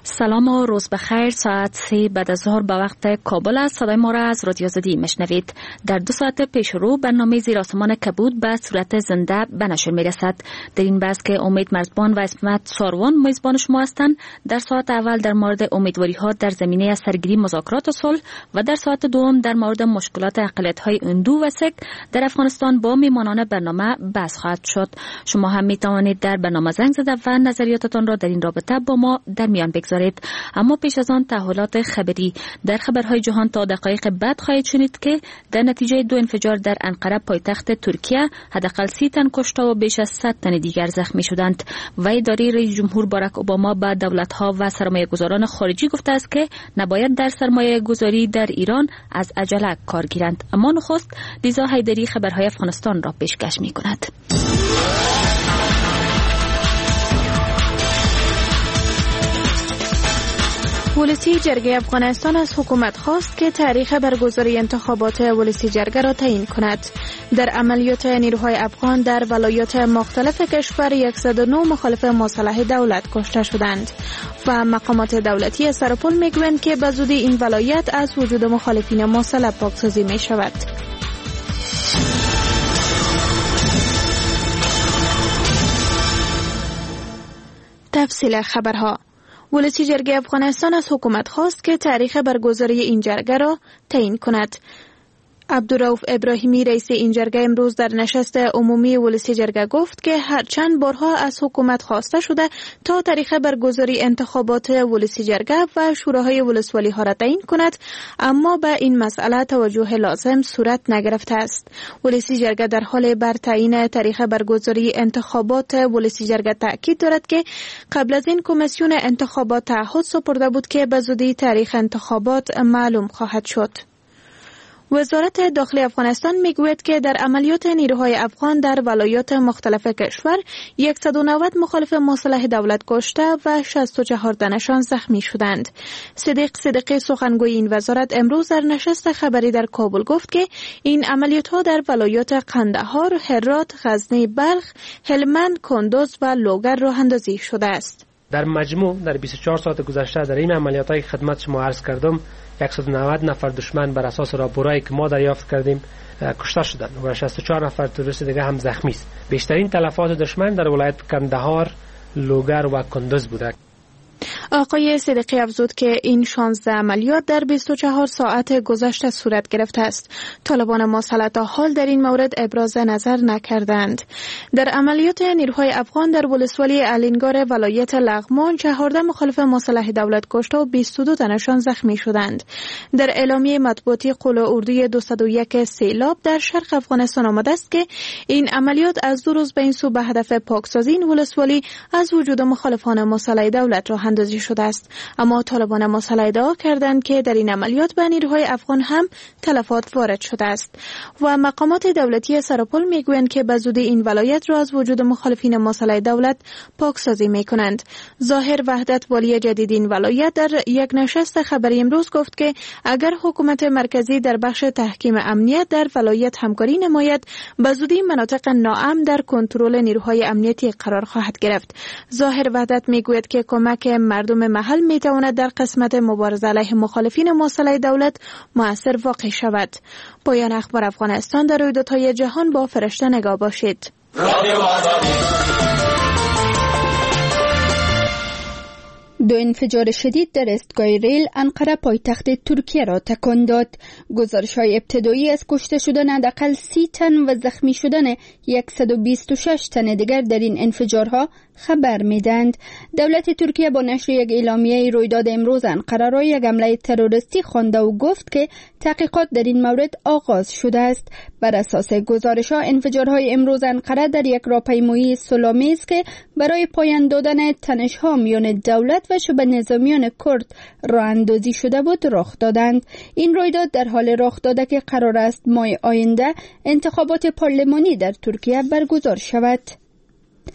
سلام و روز بخیر. ساعت 3 بعد از ظهر به وقت کابل است. صدای ما را از رادیو آزادی میشنوید. در 2 ساعت پیش رو برنامه زیر آسمان کبود به صورت زنده به نشر میرسد. در این بحث که امید مرزبان و اسمت ساروان میزبان شما هستند. در ساعت اول در مورد امیدواری ها در زمینه سرگیری مذاکرات صلح و در ساعت دوم در مورد مشکلات اقلیت های هندو و سک در افغانستان با میهمانان برنامه بحث خواهد شد. شما هم می توانید در برنامه زنگ زده و نظریاتتان را در این رابطه با ما در میان بگذارید. اما پیش از آن تحولات خبری در خبرهای جهان تا دقایق بعد خواهید شنید که در نتیجه 2 انفجار در انقره پایتخت ترکیه حداقل 30 تن کشته و بیش از 100 تن دیگر زخمی شدند و اداره رئیس جمهور باراک اوباما به دولت‌ها و سرمایه‌گذاران خارجی گفته است که نباید در سرمایه‌گذاری در ایران از عجله کار گیرند. اما نخست لیزا حیدری خبرهای افغانستان را پیشکش می‌کند. ولسی جرگه افغانستان از حکومت خواست که تاریخ برگزاری انتخابات ولسی جرگه را تعیین کند. در عملیات نیروهای افغان در ولایات مختلف کشور 109 مخالف مصالح دولت کشته شدند و مقامات دولتی سرپل میگویند که به زودی این ولایت از وجود مخالفین مصالح پاکسازی می شود. تفصیل خبرها. ولسی جرگه افغانستان از حکومت خواست که تاریخ برگزاری این جرگه را تعیین کند. عبدالرؤف ابراهیمی رئیس این جرگه امروز در نشست عمومی ولسی جرگه گفت که هرچند بارها از حکومت خواسته شده تا تاریخ برگزاری انتخابات ولسی جرگه و شوراهای ولسوالی ها را تعیین کند، اما به این مسئله توجه لازم صورت نگرفته است. ولسی جرگه در حال بر تعیین تاریخ برگزاری انتخابات ولسی جرگه تاکید دارد که قبل از این کمیسیون انتخابات تعهد سپرده بود که به زودی تاریخ انتخابات معلوم خواهد شد. وزارت داخلی افغانستان میگوید که در عملیات نیروهای افغان در ولایات مختلف کشور 190 مخالف مصالح دولت کشته و 64 تنشان زخمی شدند. صدیق صدیقی سخنگوی این وزارت امروز در نشست خبری در کابل گفت که این عملیات ها در ولایات قندهار، هرات، غزنی، بلخ، هلمند، کندوز و لوگر راه اندازی شده است. در مجموع در 24 ساعت گذشته در این عملیات‌های خدمت شما عرض کردم 190 نفر دشمن بر اساس راپورایی که ما دریافت کردیم کشته شدند و 64 نفر تروریست دیگه هم زخمی است. بیشترین تلفات دشمن در ولایت قندهار، لوگر و کندوز بوده. آقای صدیقی افزود که این 16 عملیات در 24 ساعت گذشته صورت گرفته است. طالبان مصالح تا حال در این مورد ابراز نظر نکردند. در عملیات نیروهای افغان در ولسوالی الینگار ولایت لغمان 14 مخالف مصالح دولت کشته و 22 تنشان زخمی شدند. در اعلامیه مطبوعاتی قول اردوی 201 سیلاب در شرق افغانستان آمده است که این عملیات از 2 روز به این سو به هدف پاکسازی این ولسوالی از وجود مخالفان مصالح دولت راه اندازی شده است. اما طالبان مصالح ادعا کردند که در این عملیات به نیروهای افغان هم تلفات وارد شده است و مقامات دولتی سرپل میگویند که به زودی این ولایت را از وجود مخالفین مصالح دولت پاکسازی میکنند. ظاهر وحدت والی جدید این ولایت در یک نشست خبری امروز گفت که اگر حکومت مرکزی در بخش تحکیم امنیت در ولایت همکاری نماید به زودی مناطق ناامن در کنترل نیروهای امنیتی قرار خواهد گرفت. ظاهر وحدت میگوید که کمک مردم محل میتواند در قسمت مبارزه علیه مخالفین مصالح دولت مؤثر واقع شود. پایان اخبار افغانستان در رویدادهای جهان با فرشته نگاه باشید. دو انفجار شدید در ایستگاه ریل انقره پایتخت ترکیه را تکان داد. گزارش‌های ابتدایی از کشته شدن حداقل 30 تن و زخمی شدن 126 تن دیگر در این انفجارها خبر میدند. دولت ترکیه با نشر یک اعلامیه رویداد امروز انقره را یک حمله تروریستی خوانده و گفت که تحقیقات در این مورد آغاز شده است. بر اساس گزارش‌ها انفجارهای امروز انقره در یک راهپیمایی صلح‌آمیز که برای پایان دادن تنش‌ها میان دولت و شبه نظامیان کرد راه اندازی شده بود رخ دادند. این رویداد در حال رخ داده که قرار است ماه آینده انتخابات پارلمانی در ترکیه برگزار شود.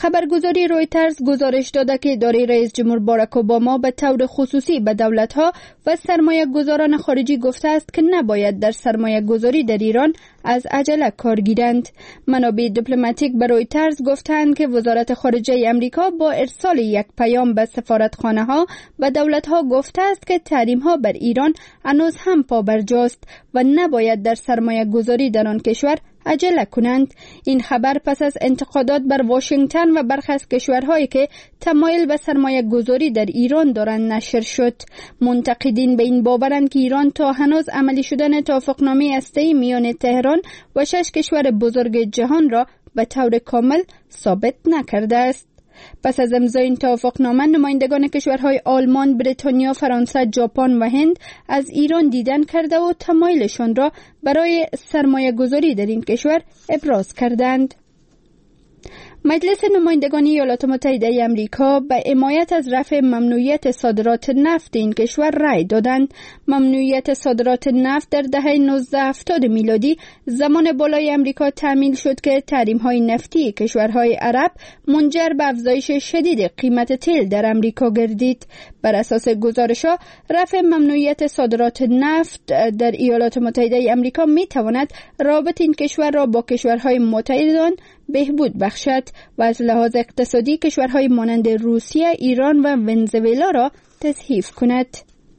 خبرگزاری رویترز گزارش داده که اداره رئیس جمهور باراک اوباما به طور خصوصی به دولت‌ها و سرمایه گذاران خارجی گفته است که نباید در سرمایه گذاری در ایران از عجله کار گیرند. منابع دیپلماتیک به رویترز گفتند که وزارت خارجه امریکا با ارسال یک پیام به سفارتخانه‌ها و دولت‌ها گفته است که تحریم‌ها بر ایران هنوز هم پابرجاست و نباید در سرمایه گذاری در آن کشور عجله کنند. این خبر پس از انتقادات بر واشنگتن و برخی از کشورهایی که تمایل به سرمایه گذاری در ایران دارند نشر شد. منتقدین به این باورند که ایران تا هنوز عملی شدن توافقنامه هسته‌ای میان تهران و 6 کشور بزرگ جهان را به طور کامل ثابت نکرده است. پس از امضای این توافقنامه نمایندگان کشورهای آلمان، بریتانیا، فرانسه، ژاپن و هند از ایران دیدن کرده و تمایلشان را برای سرمایه گذاری در این کشور ابراز کردند. مجلس نمایندگان ایالات متحده آمریکا به حمایت از رفع ممنوعیت صادرات نفت این کشور رأی دادند. ممنوعیت صادرات نفت در دهه 1970 میلادی زمان بالای آمریکا تعمیل شد که تحریم‌های نفتی کشورهای عرب منجر به افزایش شدید قیمت تیل در آمریکا گردید. بر اساس گزارش‌ها رفع ممنوعیت صادرات نفت در ایالات متحده آمریکا می‌تواند رابط این کشور را با کشورهای متحد آن بهبود بخشد و از لحاظ اقتصادی کشورهای مانند روسیه، ایران و ونزوئلا را تضعیف کند.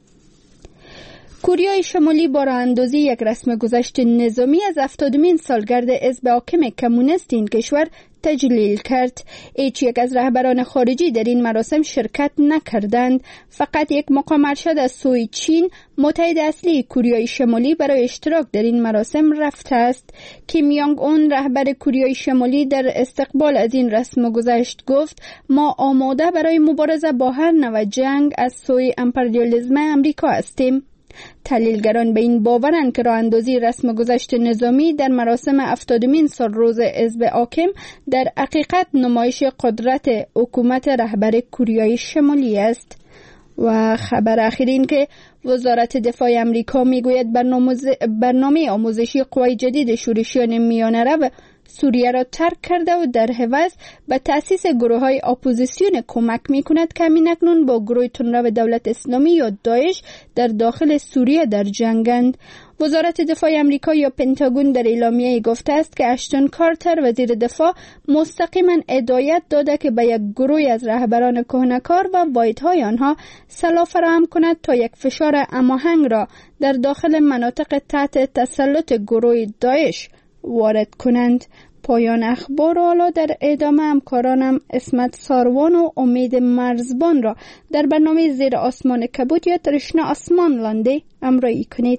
کره شمالی با راه‌اندازی یک رسم گذشت نظامی از 70مین سالگرد حزب حاکم کمونیست این کشور تجلیل کرد. هیچ یک از رهبران خارجی در این مراسم شرکت نکردند. فقط یک مقام ارشد از سوی چین، متحد اصلی کره شمالی، برای اشتراک در این مراسم رفته است. کیم یانگ اون، رهبر کره شمالی، در استقبال از این رسم گذشت گفت: ما آماده برای مبارزه با هر نوع جنگ از سوی امپریالیسم امریکا هستیم. تحلیلگران به این باورند که راه‌اندازی رسم گذشت نظامی در مراسم 70مین سالروز حزب حاکم در حقیقت نمایش قدرت حکومت رهبر کره شمالی است. و خبر اخیر این که وزارت دفاع امریکا میگوید برنامه آموزشی قوای جدید شورشیان میانه رو سوریه را ترک کرده و در عوض به تأسیس گروه‌های اپوزیسیون کمک می‌کند که همین‌اکنون با گروه تندرو دولت اسلامی یا داعش در داخل سوریه در جنگند. وزارت دفاع آمریکا یا پنتاگون در اعلامیه گفته است که اشتون کارتر وزیر دفاع مستقیما هدایت داده که به یک گروه از رهبران کهنه‌کار و واحدهای آنها سلاح فراهم کند تا یک فشار هماهنگ را در داخل مناطق تحت تسلط گروه داعش وارد کنند. پایان اخبار. حالا در ادامه همکارانم اسمت ساروان و امید مرزبان را در برنامه زیر آسمان کبود یا ترشنه آسمان لانده همراهی کنید.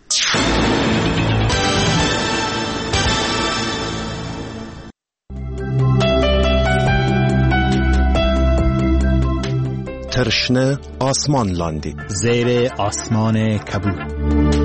ترشنه آسمان لانده زیر آسمان کبود.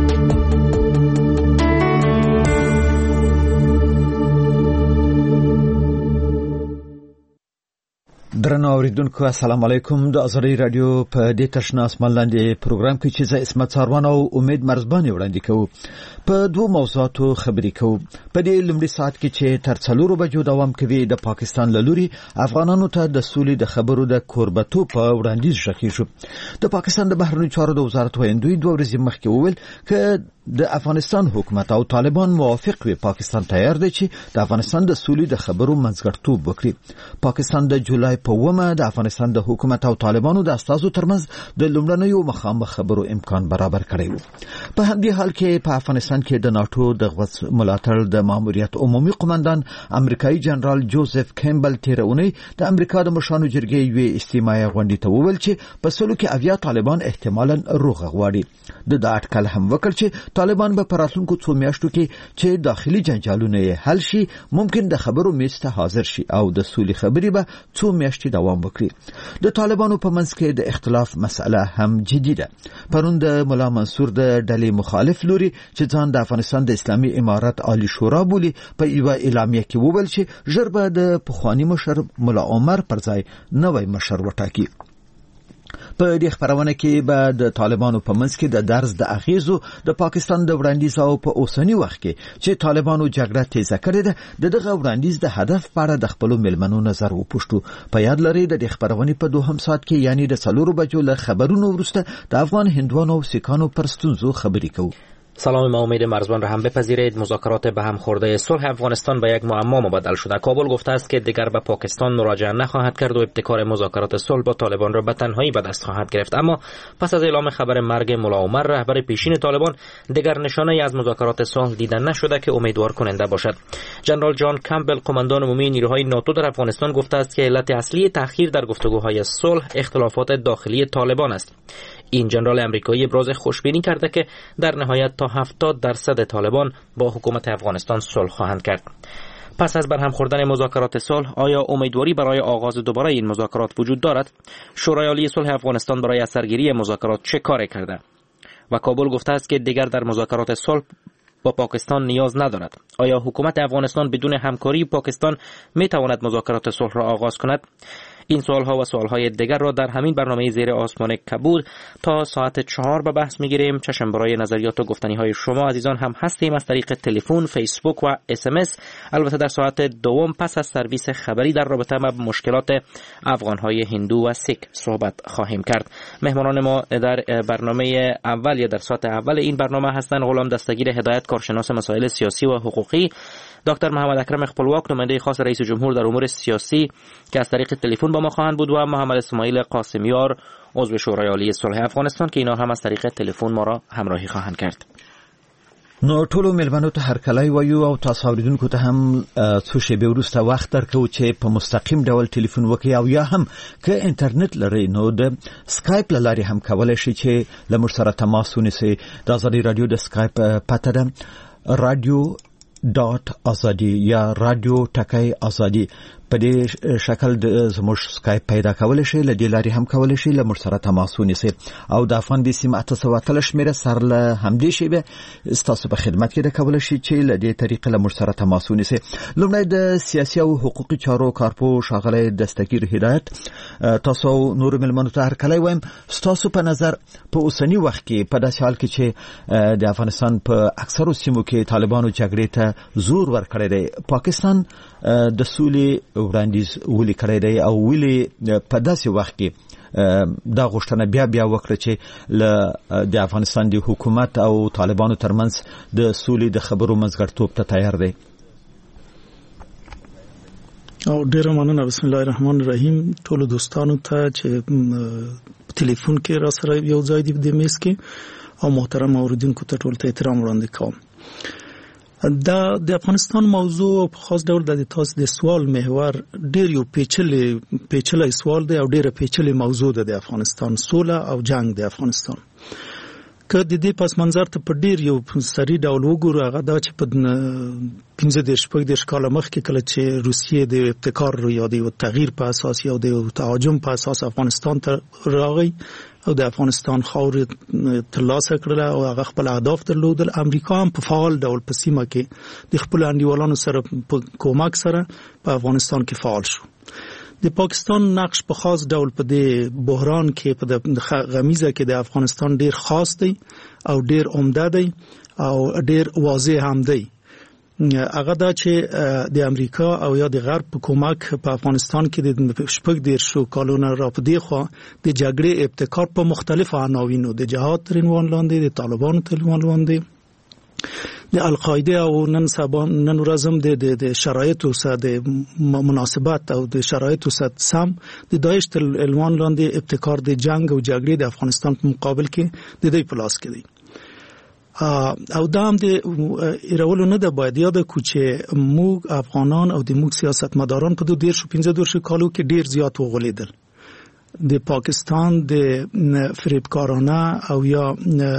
درنو اوریدونکو السلام علیکم. د ازری رادیو په دې ترشنه آسمان لاندې پروګرام کې چې زه اسمت ساروان او امید مرزبان وړاندې کوم. په دوه موضوعاتو خبرې کوم. په دې لومړي ساعت کې چې تر 4 بجو دوام کوي د پاکستان لوري افغانانو ته د سولې د خبرو د کوربتو په وړاندیز شخې شو. د پاکستان د بهرنیو چارو د وزارت ویاندوی 2 ورځې مخکې وویل چې د افغانستان حکومت او طالبان موافق وي پاکستان تیار دی چې د افغانستان د سولې د خبرو منځګړیتوب وکړي. پاکستان د جولای په 9 د افغانستان د حکومت او طالبانو د استازو ترمنځ د لومړنیو مخامخ خبرو امکان برابر کړی و. په همدې حال کې په افغانستان کې د ناتو د ملاتړ د ماموریت عمومي قومندان امریکایي جنرال جوزف کیمبل تیرونی د امریکا د مشرانو جرګې یوې اجتماعي غونډې ته وویل چې په سلو کې 80 طالبان احتمالاً روغ غواړي. د اټکل هم وکړ چې طالبان به پراتلونکو 2 میاشتو کې چې داخلي جنجالونه حل شي ممکن د خبرو میز ته حاضر شي او د سولې خبرې به 2 میاشتې دوام وکړي. د طالبانو په منځ کې د اختلاف مسأله هم جدي ده. پرون د مولا منصور د ډلې مخالف لوري چې ځان د افغانستان د اسلامي امارت عالی شورا بولي په یو اعلامیه کې وویل چې ژر به د پخوانی مشر مولا عمر پر ځای نوی مشر وټاکي. په دې خبرونه کې به د طالبانو په منځ کې د درز د اغیزو د پاکستان د وړاندیز او په اوسنی وخت کې چې طالبانو جګړه تیزه کړې ده دغه وړاندیز د هدف په اړه د خپل ملمنو نظر وپوښتو. په یاد لري د خبرونه په دوهم ساعت کې یعنی د 4 بجو له خبرونو وروسته د افغان هندوانو او سیکانو پر ستونزو خبرې کوو. سلام، ما امید مرزبان را هم بپذیرید. مذاکرات به هم خورده صلح افغانستان به یک معما مبدل شده. کابل گفته است که دیگر به پاکستان مراجعه نخواهد کرد و ابتکار مذاکرات صلح با طالبان را به تنهایی به دست خواهد گرفت. اما پس از اعلام خبر مرگ ملا عمر رهبر پیشین طالبان دیگر نشانه‌ای از مذاکرات صلح دیده نشده که امیدوار کننده باشد. جنرال جان کمبل قماندان عمومی نیروهای ناتو در افغانستان گفته است که علت اصلی تأخیر در گفتگوهای صلح اختلافات داخلی طالبان است. این جنرال امریکایی ابراز خوشبینی کرده که در نهایت تا 70% طالبان با حکومت افغانستان صلح خواهند کرد. پس از برهم خوردن مذاکرات صلح آیا امیدواری برای آغاز دوباره این مذاکرات وجود دارد؟ شورای عالی صلح افغانستان برای اثرگیری مذاکرات چه کاری کرده؟ و کابل گفته است که دیگر در مذاکرات صلح با پاکستان نیاز ندارد. آیا حکومت افغانستان بدون همکاری پاکستان می تواند مذاکرات صلح را آغاز کند؟ این سوالها و سوالهای دیگر را در همین برنامه زیر آسمان کبود تا ساعت 4 به بحث میگیریم. چشم برای نظریات و گفتنی های شما عزیزان هم هستیم از طریق تلفن، فیسبوک و SMS. البته در ساعت دوم پس از سرویس خبری در رابطه با مشکلات افغانهای هندو و سیک صحبت خواهیم کرد. مهمانان ما در برنامه اول یا در ساعت اول این برنامه هستند غلام دستگیر هدایت، کارشناس مسائل سیاسی و حقوقی، دکتر محمد اکرم خپلواک نماینده خاص رئیس جمهور در امور سیاسی که از طریق تلفن با ما خواهند بود، و محمد اسماعیل قاسمیار عضو شورای عالی صلح افغانستان که اینا هم از طریق تلفن ما را همراهی خواهند کرد. نو ټولو ملمنو ته هرکلی وایو او تاسو اوریدونکو ته هم څو شېبې وروسته وخت درکوو چې په مستقیم ډول ټلیفون وکړئ او یا هم که انټرنیټ لرئ نو د سکایپ له لارې هم کولی شئ چې له موږ سره تماس ونیسئ. د ازادي راډیو د سکایپ پته ده radio.azadi یا رادیو ټکی ازادي. په دې شکل د زموږ سکایپ پیدا کولای شئ، له دې لارې هم کولای شئ له موږ سره تماس ونیسئ او د افغان بي سیم 813 شمیره سره له همدې شیبه تاسو په خدمت کې د کولای شئ چې له دې طریقې له موږ سره تماس ونیسئ. لومړی د سیاسي او حقوقي چارو کارپو ښاغلی دستگیر هدایت، تاسو نور ملمنو ته هرکلی وایم. تاسو په نظر په اوسنی وخت کې په داسې حال کې چې د افغانستان په اکثرو سیمو کې طالبانو جګړې ته زور ورکړی دی، پاکستان د سولې وړاندیز ولې کړی دی او ولې په داسې وخت کې دا غوښتنه بیا وکړه چې د افغانستان د حکومت او طالبانو ترمنځ د سولې د خبرو منځګړیتوب ته تیار دی؟ او ډیره مننه. بسم الله الرحمن الرحیم. ټولو دوستانو ته چې ټلیفون کې را سره یو ځای دی د میز کې او محترم اوریدونکو ته ټول ته احترام وړاندې کوم. د افغانستان موضوع په خاص ډول د تاسو د سوال محور ډیر یو پیچلې سوال دی او ډیره پیچلې موضوع ده د افغانستان سوله او جنگ د افغانستان. که د دې پس منظر ته په ډیر یو سری ډول وګورو، هغه دا چې په 15 کال مخکې کله چې روسیې د ابتکار یا د تغییر په اساس یا د تهاجم په اساس افغانستان ته راغی او د افغانستان خاور ترلاسه کړل او هغه خپل اهداف درلودل، امریکا هم په فعال ډول په سیمه کې د خپل انډیوالانو سره په کومک سره په افغانستان کې فعال شو. د پاکستان نقش په خاص ډول په دې بحران کې په غمیزه کې د افغانستان ډیر خاص دی او ډیر عمده دی او ډیر واضح هم دی. هغه دا چې د امریکا او یا د غرب په کومک په افغانستان کې د شپږ دیرشو کالونو را په دی خوا د جګړې ابتکار په مختلفو عناوینو د جهاد تر عنوان لاندې، د طالبانو تر عنوان لاندې، د القاعده او نن ورځ هم د شرایطو سره د مناسبت او د شرایطو سره سم د داعش تر عنوان لاندې ابتکار د جنگ او جګړې د افغانستان په مقابل کې د دې په لاس کې دی. او دا هم د ایرولو نه ده. باید یاد کو چې موږ افغانان او د موږ سیاستمداران په 15 کالو کې ډیر زیات وغولیدل. د پاکستان د فریبکارانه او یا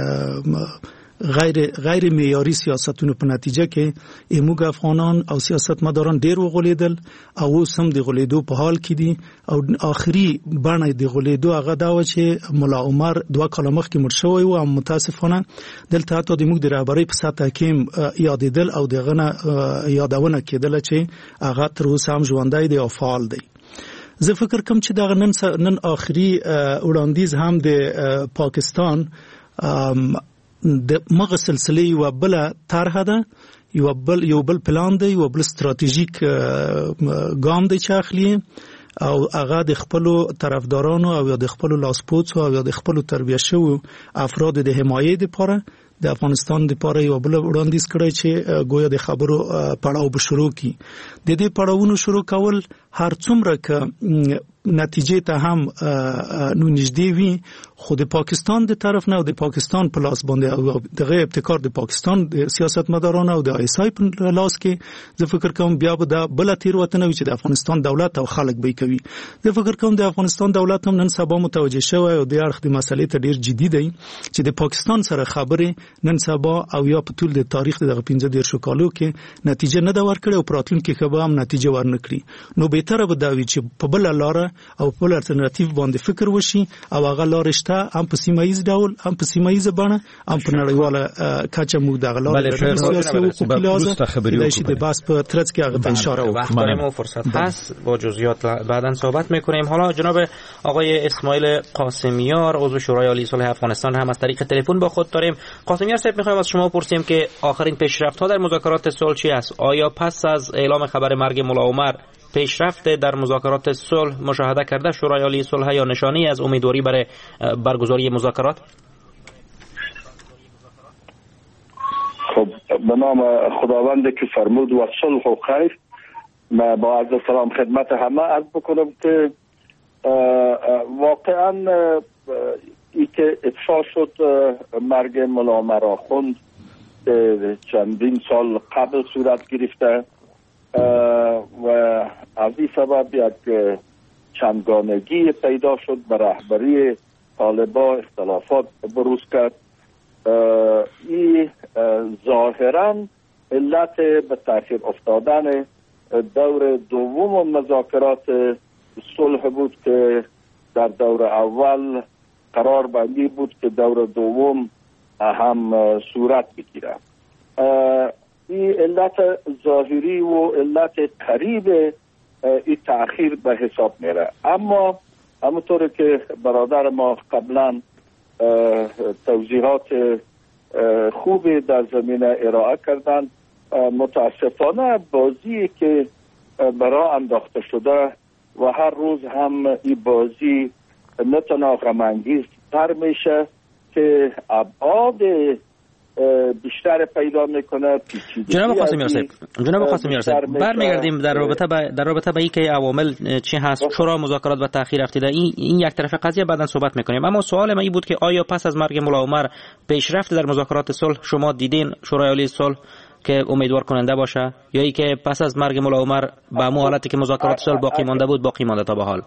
غیر معیاري سیاستونو په نتیجه کې موږ افغانان او سیاستمداران ډیر وغولیدل او اوس هم د غولیدو په حال کې دي. او آخري بڼه د غولیدو هغه دا و چې ملا عمر 2 کال مخکې مړ شوی و او متاسفانه دلته حتی د موږ د رهبرۍ په سطح کې یادېدل او دغه یادونه کېدله چې هغه تر اوسه هم ژوندی دی او فعال دی. زه فکر کوم چې دا نن آخري وړاندیز هم د پاکستان د مغه سلسله و بل طرحه ده، یو بل پلان دی، یو بل استراتیژیک ګام دی چې اخلي او هغه د خپل طرفدارانو او د خپل لاسپوڅو او د خپل تربیه شوو افراد د حمایت لپاره د افغانستان لپاره یو بل وړاندیز کړی چې گویا د خبرو پړاو به شروع کی. د دې پړاوونو شروع کول هر څومره ک نتیجه ته هم نو نږدې وي، خو د پاکستان د طرف نه او د پاکستان په لاس باندې او دغه ابتکار د پاکستان د سیاستمدارانو او د آیسای په لاس کې زه فکر کوم بیا به د بل تیروتنه وي چې د افغانستان دولت او خلک به کوي. زه فکر کوم د افغانستان دولت هم نن سبا متوجه شوی او د اړخ د مسلې ته ډیر جدي دی چې د پاکستان سره خبرې نن سبا او یا په ټول د تاریخ دغه 15 کالو کې نتیجه نه دا ورکړي او پراتلونکو کې به هم نتیجه ورنکړي. نو به تر به دا وي چې په بل لار او په الټرناتیو باندې فکر وشي او هغه لار شته، هم په سیمایي ډول، هم په سیمایي بڼه، هم په نړیواله کچه موږ دغه لار سیاسي او حقوقي لازم د بحث په ترڅ کې هغه ته اشاره وکړم. ما فرصت هست با جزئیات بعداً صحبت می‌کنیم. حالا جناب آقای اسماعیل قاسمیار عضو شورای عالی صلح افغانستان هم از طریق تلفن با خود داریم. قاسمیار صاحب می‌خوایم از شما بپرسیم که آخرین پیشرفت‌ها در مذاکرات صلح چی است؟ آیا پس از اعلام خبر مرگ ملا عمر پیشرفت در مذاکرات صلح مشاهده کرده شورای عالی صلح یا نشانی از امیدواری برای برگزاری مذاکرات؟ خب به نام خداوند که فرمود و صلح و خیر، من با عرض سلام خدمت همه عرض بکنم که واقعا ای که افشا شد مرگ ملا عمر آخوند چندین سال قبل صورت گرفته و از این سبب یک چندگانگی پیدا شد، به رهبری طالبان اختلافات بروز کرد. این ظاهرا علت به تأخیر افتادن دور دوم مذاکرات صلح بود که در دور اول قرار بندی بود که دور دوم هم صورت بگیرد. این علت ظاهری و علت قریب این تأخیر به حساب میره، اما همونطور که برادر ما قبلا توضیحات خوبی در زمینه ارائه کردن، متاسفانه بازی که برای انداخته شده و هر روز هم این بازی نه تنها غم‌انگیز تر میشه که ابعاد بیشتر پیدا میکنه. جناب قاسمیار صاحب برمیگردیم در رابطه با اینکه عوامل چی هست چرا مذاکرات به تأخیر افتاده، این یک طرف قضیه بعداً صحبت میکنیم. اما سوال من این بود که آیا پس از مرگ ملا عمر پیشرفت در مذاکرات صلح شما دیدین شورای عالی صلح که امیدوار کننده باشه، یا ای که پس از مرگ ملا عمر به همون حالتی که مذاکرات صلح باقی مانده بود باقی مانده تا به حال؟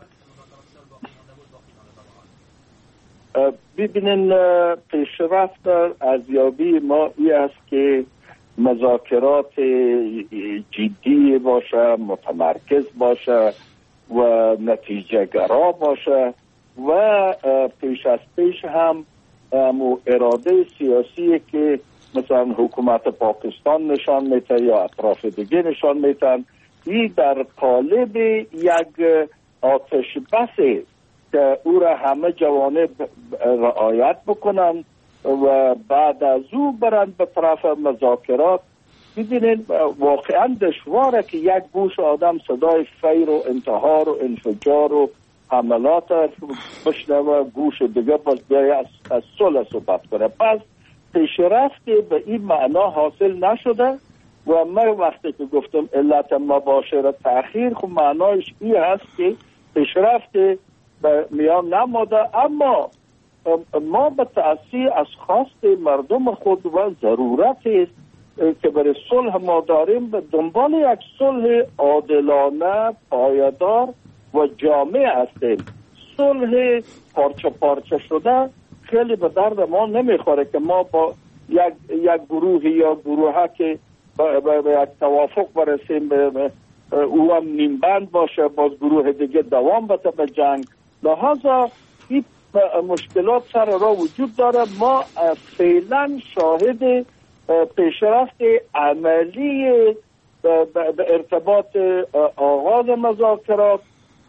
ببینین پیشرفت ارزیابی ما این است که مذاکرات جدی باشه، متمرکز باشه و نتیجه گرا باشه و پیش از پیش هم اراده سیاسی که مثلا حکومت پاکستان نشان میده یا اطراف دیگه نشان میدن، این در قالب یک آتش بس که او را همه جوانب رعایت بکنن و بعد از او برند به طرف مذاکرات. ببینید واقعا دشواره که یک گوش آدم صدای فیر و انتحار و انفجار و حملات بشنوه، گوش دیگه باز بیای از صلح صحبت کنه. پس پیشرفت به این معنا حاصل نشده و من وقتی که گفتم علت مباشر تأخیر، خب معنایش این هست که پیشرفت میان نماده، اما ما به تأثیر از خواست مردم خود و ضرورت که برای صلح ما داریم به دنبال یک صلح عادلانه، پایدار و جامع هستیم. صلح پارچه پارچه شده خیلی به درد ما نمیخوره که ما با یک گروه یا گروه که به یک توافق برسیم، او هم نیمبند باشه، باز گروه دیگه دوام بده به جنگ. لحاظا این مشکلات سر را وجود داره. ما فعلا شاهد پیشرفت عملی به ارتباط آغاز مذاکرات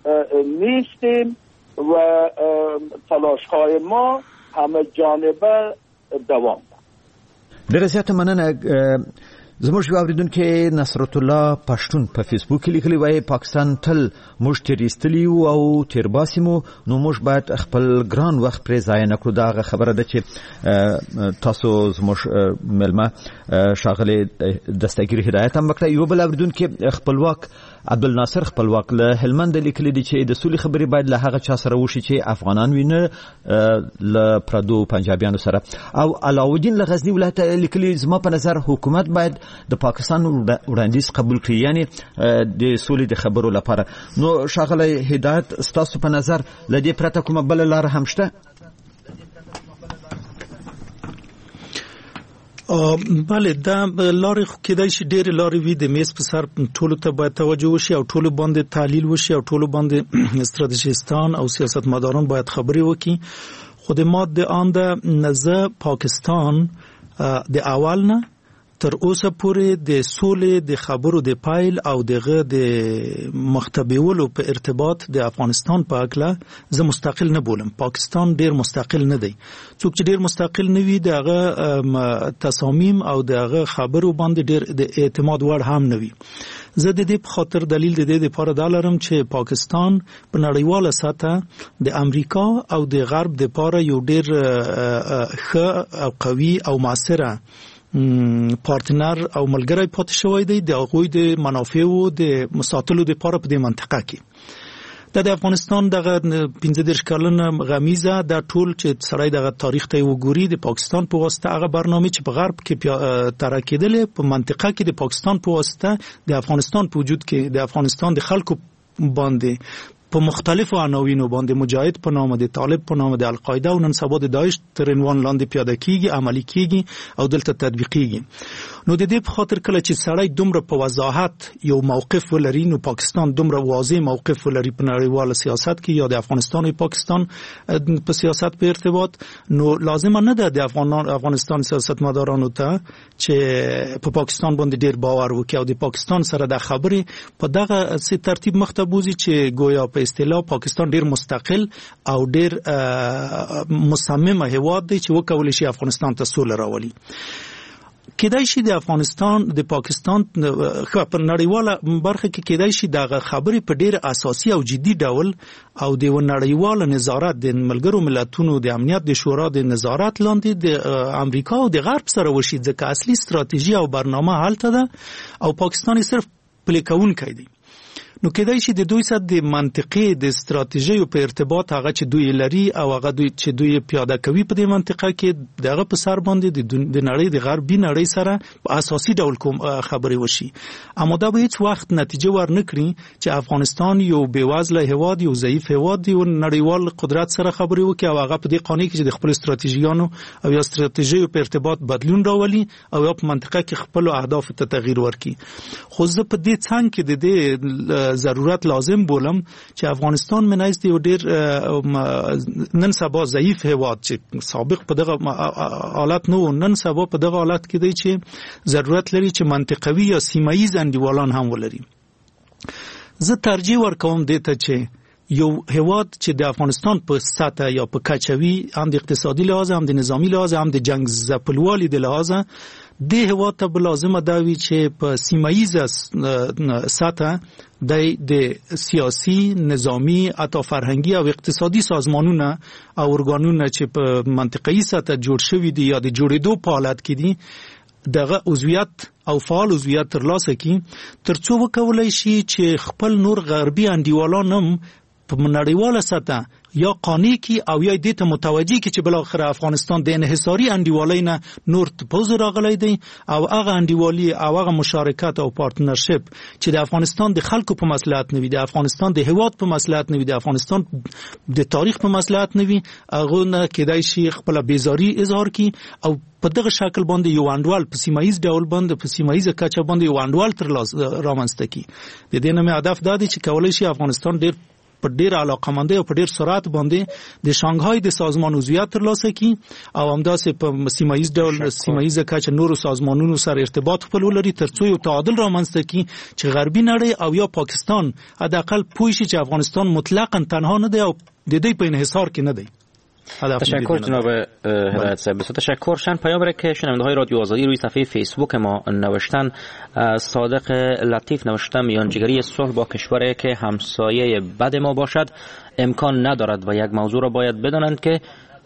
نیستیم و تلاش‌های ما همه جانبه دوام داره. ډېره زیاته مننه. زموږ یو اوریدونکی نصرت الله پښتون په فیسبوک کې لیکلي وایي پاکستان تل موږ تیر ایستلي او تیر باسي مو، نو موږ باید خپل ګران وخت پرې ضایع نه کړو. دا خبره ده چې تاسو زموږ ملما ښاغلی دستګیر هدایت هم وکړه. یو بل اوریدونکی خپلواک عبدالناصر خپلواک له هلمند لیکلي دي چې د سولې خبرې باید له هغه چا سره وشي چې افغانان وینه له پردو پنجابیانو سره. او علاودین له غزنی ولایت لیکلي زما په نظر حکومت باید د پاکستان وړاندیز قبول کړي، یعنی د سولې د خبرو لپاره. نو ښاغلی هدایت ستاسو په نظر له دې پرته کومه بله لاره هم شته؟ بله، دا لارې خو کېدای شي ډېرې لارې وي. د میز په سر ټولو ته باید توجه وشي او ټولو باندې تحلیل وشي او ټولو باندې استراتیژیستان او سیاستمداران باید خبرې وکړي. خو د ما د آن ده نزه پاکستان د اول نه تر اوسه پورې د سولې د خبرو د پایل او دغه د مختبیولو په ارتباط د افغانستان په اړه زه مستقل نه بولم. پاکستان ډیر مستقل نه دی. څوک چې ډیر مستقل نه وي دغه تصامیم او دغه خبرو باندې ډیر د اعتماد وړ هم نه وي. زه د دې په خاطر دلیل د دې لپاره دا لرم چې پاکستان په نړیواله سطح د امریکا او د غرب د لپاره یو ډیر ښه او قوي او موثره پارتنر او ملګری پاتې شوی دی د هغوی د منافعو د مساتلو لپاره په دې منطقه کې. د افغانستان دغه 15 کلنه غمیزه د ټول چې سړی دغه تاریخ ته وګوري د پاکستان په واسطه هغه برنامه چې په غرب کې طرح کېدلې په منطقه کې د پاکستان په واسطه د افغانستان په وجود کې د افغانستان د خلکو باندې په مختلفو عناوینو باندې مجاهد په نامه د طالب په نامه د القاعده او نن سبا د داعش تر عنوان لاندې پیاده کیږي، عملی کیږي او دلته تطبیقیږي. نو د دې په خاطر کله چې سړی دومره په وضاحت یو موقف ولري، نو پاکستان دومره واضح موقف ولري په نړیوال سیاست کې یا د افغانستان او پاکستان په سیاست په ارتباط، نو لازم نه ده د افغانستان سیاستمدارانو ته چې په پاکستان باندې ډیر باور وکړي او د پاکستان سره د خبرې په دغه سي ترتیب مخته بوزي چې گویا په اصطلاح پاکستان ډیر مستقل او ډیر مصمم هیواد دی چې وکولای شي افغانستان ته سوله راولي. کېدای شي د افغانستان د پاکستان په نړیواله برخه کې کېدای شي دغه خبرې په ډیر اساسي او جدي ډول او د نړیواله نظارت د ملګرو ملتونو د امنیت د شورا د نظارت لاندې د امریکا او د غرب سره وشي، ځکه اصلي ستراتیژي او برنامه هلته ده او پاکستان صرف پلي کوونکی دی. نو کېدای شي د دوی سره د منطقي د ستراتیژي په ارتباط هغه چې دوی لري او هغه دوی چې دوی پیاده کوي په دې منطقه کې دغه په سر باندې د نړۍ د غربي نړۍ سره په اساسي ډول کوم خبرې وشي. اما دا به هیڅ وخت نتیجه ورنکړي چې افغانستان یو بیوزله هیواد، یو ضعیف هیواد دی او نړیوال قدرت سره خبرې وکړي او هغه په دې قانون کې چې د خپل ستراتیژیانو او یا ستراتیژیو په ارتباط بدلون راولي او یا په منطقه کې خپل اهداف ته تغییر ورکړي. خو زه په دې څنګه کې د دې ضرورت لازم بولم چې افغانستان منایست یو ډیر نن سبا ضعیف هیواد چې سابق په دغه حالت نو نن سبا په دغه حالت کې دی چې ضرورت لري چې منطقوي یا سیمایي انډیوالان هم ولري. زه ترجیح ورکوم دې ته چې یو هیواد چې د افغانستان په سطح یا په کچوي هم د اقتصادي لحاظ هم د نظامی لحاظ هم د جنگ ځپلوالي د لحاظ د هیواد ته به لازمه دا وي چې په سیمایي سطح د سیاسي، نظامی، حتی فرهنګي او اقتصادي سازمانونه او ارګانونه چې په منطقي سطح جوړ شوي دي یا د جوړېدو په حالت کې دي دغه عضویت او فعال عضویت ترلاسه کړي ترڅو وکولای شي چې خپل نور غربي انډیوالان هم په نړیواله سطح یا قانع کی او یا دې ته متوجي کی چې بل اخر افغانستان د انحصاري انډیوالۍ نه نور پوز راغلی دی او هغه انډیوالي او هغه مشارکت او پارتنرشپ چې د افغانستان د خلکو په مصلحت نه وي، د افغانستان د هیواد په مصلحت نه وي، د افغانستان د تاریخ په مصلحت نه وي، هغه نه کېدای شي خپل بیزاری اظهار کی او په دغه شکل باندې یو انډوال په سیمایي ډول باندې په سیمایي کچه باندې یو انډوال تر رامنځته کی. د دې نه مې هدف دا دی چې کولای شي افغانستان ډیر په ډیر علاقمندۍ او په ډیر سرعت باندې د شانګهای د سازمان عضویت ترلاسه کړي او همداسې په سیمایي ډول سیمایي کچه نورو سازمانونو سره ارتباط خپل ولري ترڅو یو تعادل رامنځته کړي چې غربي نړۍ او یا پاکستان حداقل پوه شي چې افغانستان مطلقاً تنها نه دی او د دې په انحصار کې نه دی. تشکر جناب هدایت صاحب. بسیار تشکر. چند پیام را که شنونده‌های رادیو آزادی روی صفحه فیسبوک ما نوشتن. صادق لطیف نوشته میانجیگری صلح با کشوری که همسایه بد ما باشد امکان ندارد و یک موضوع را باید بدانند که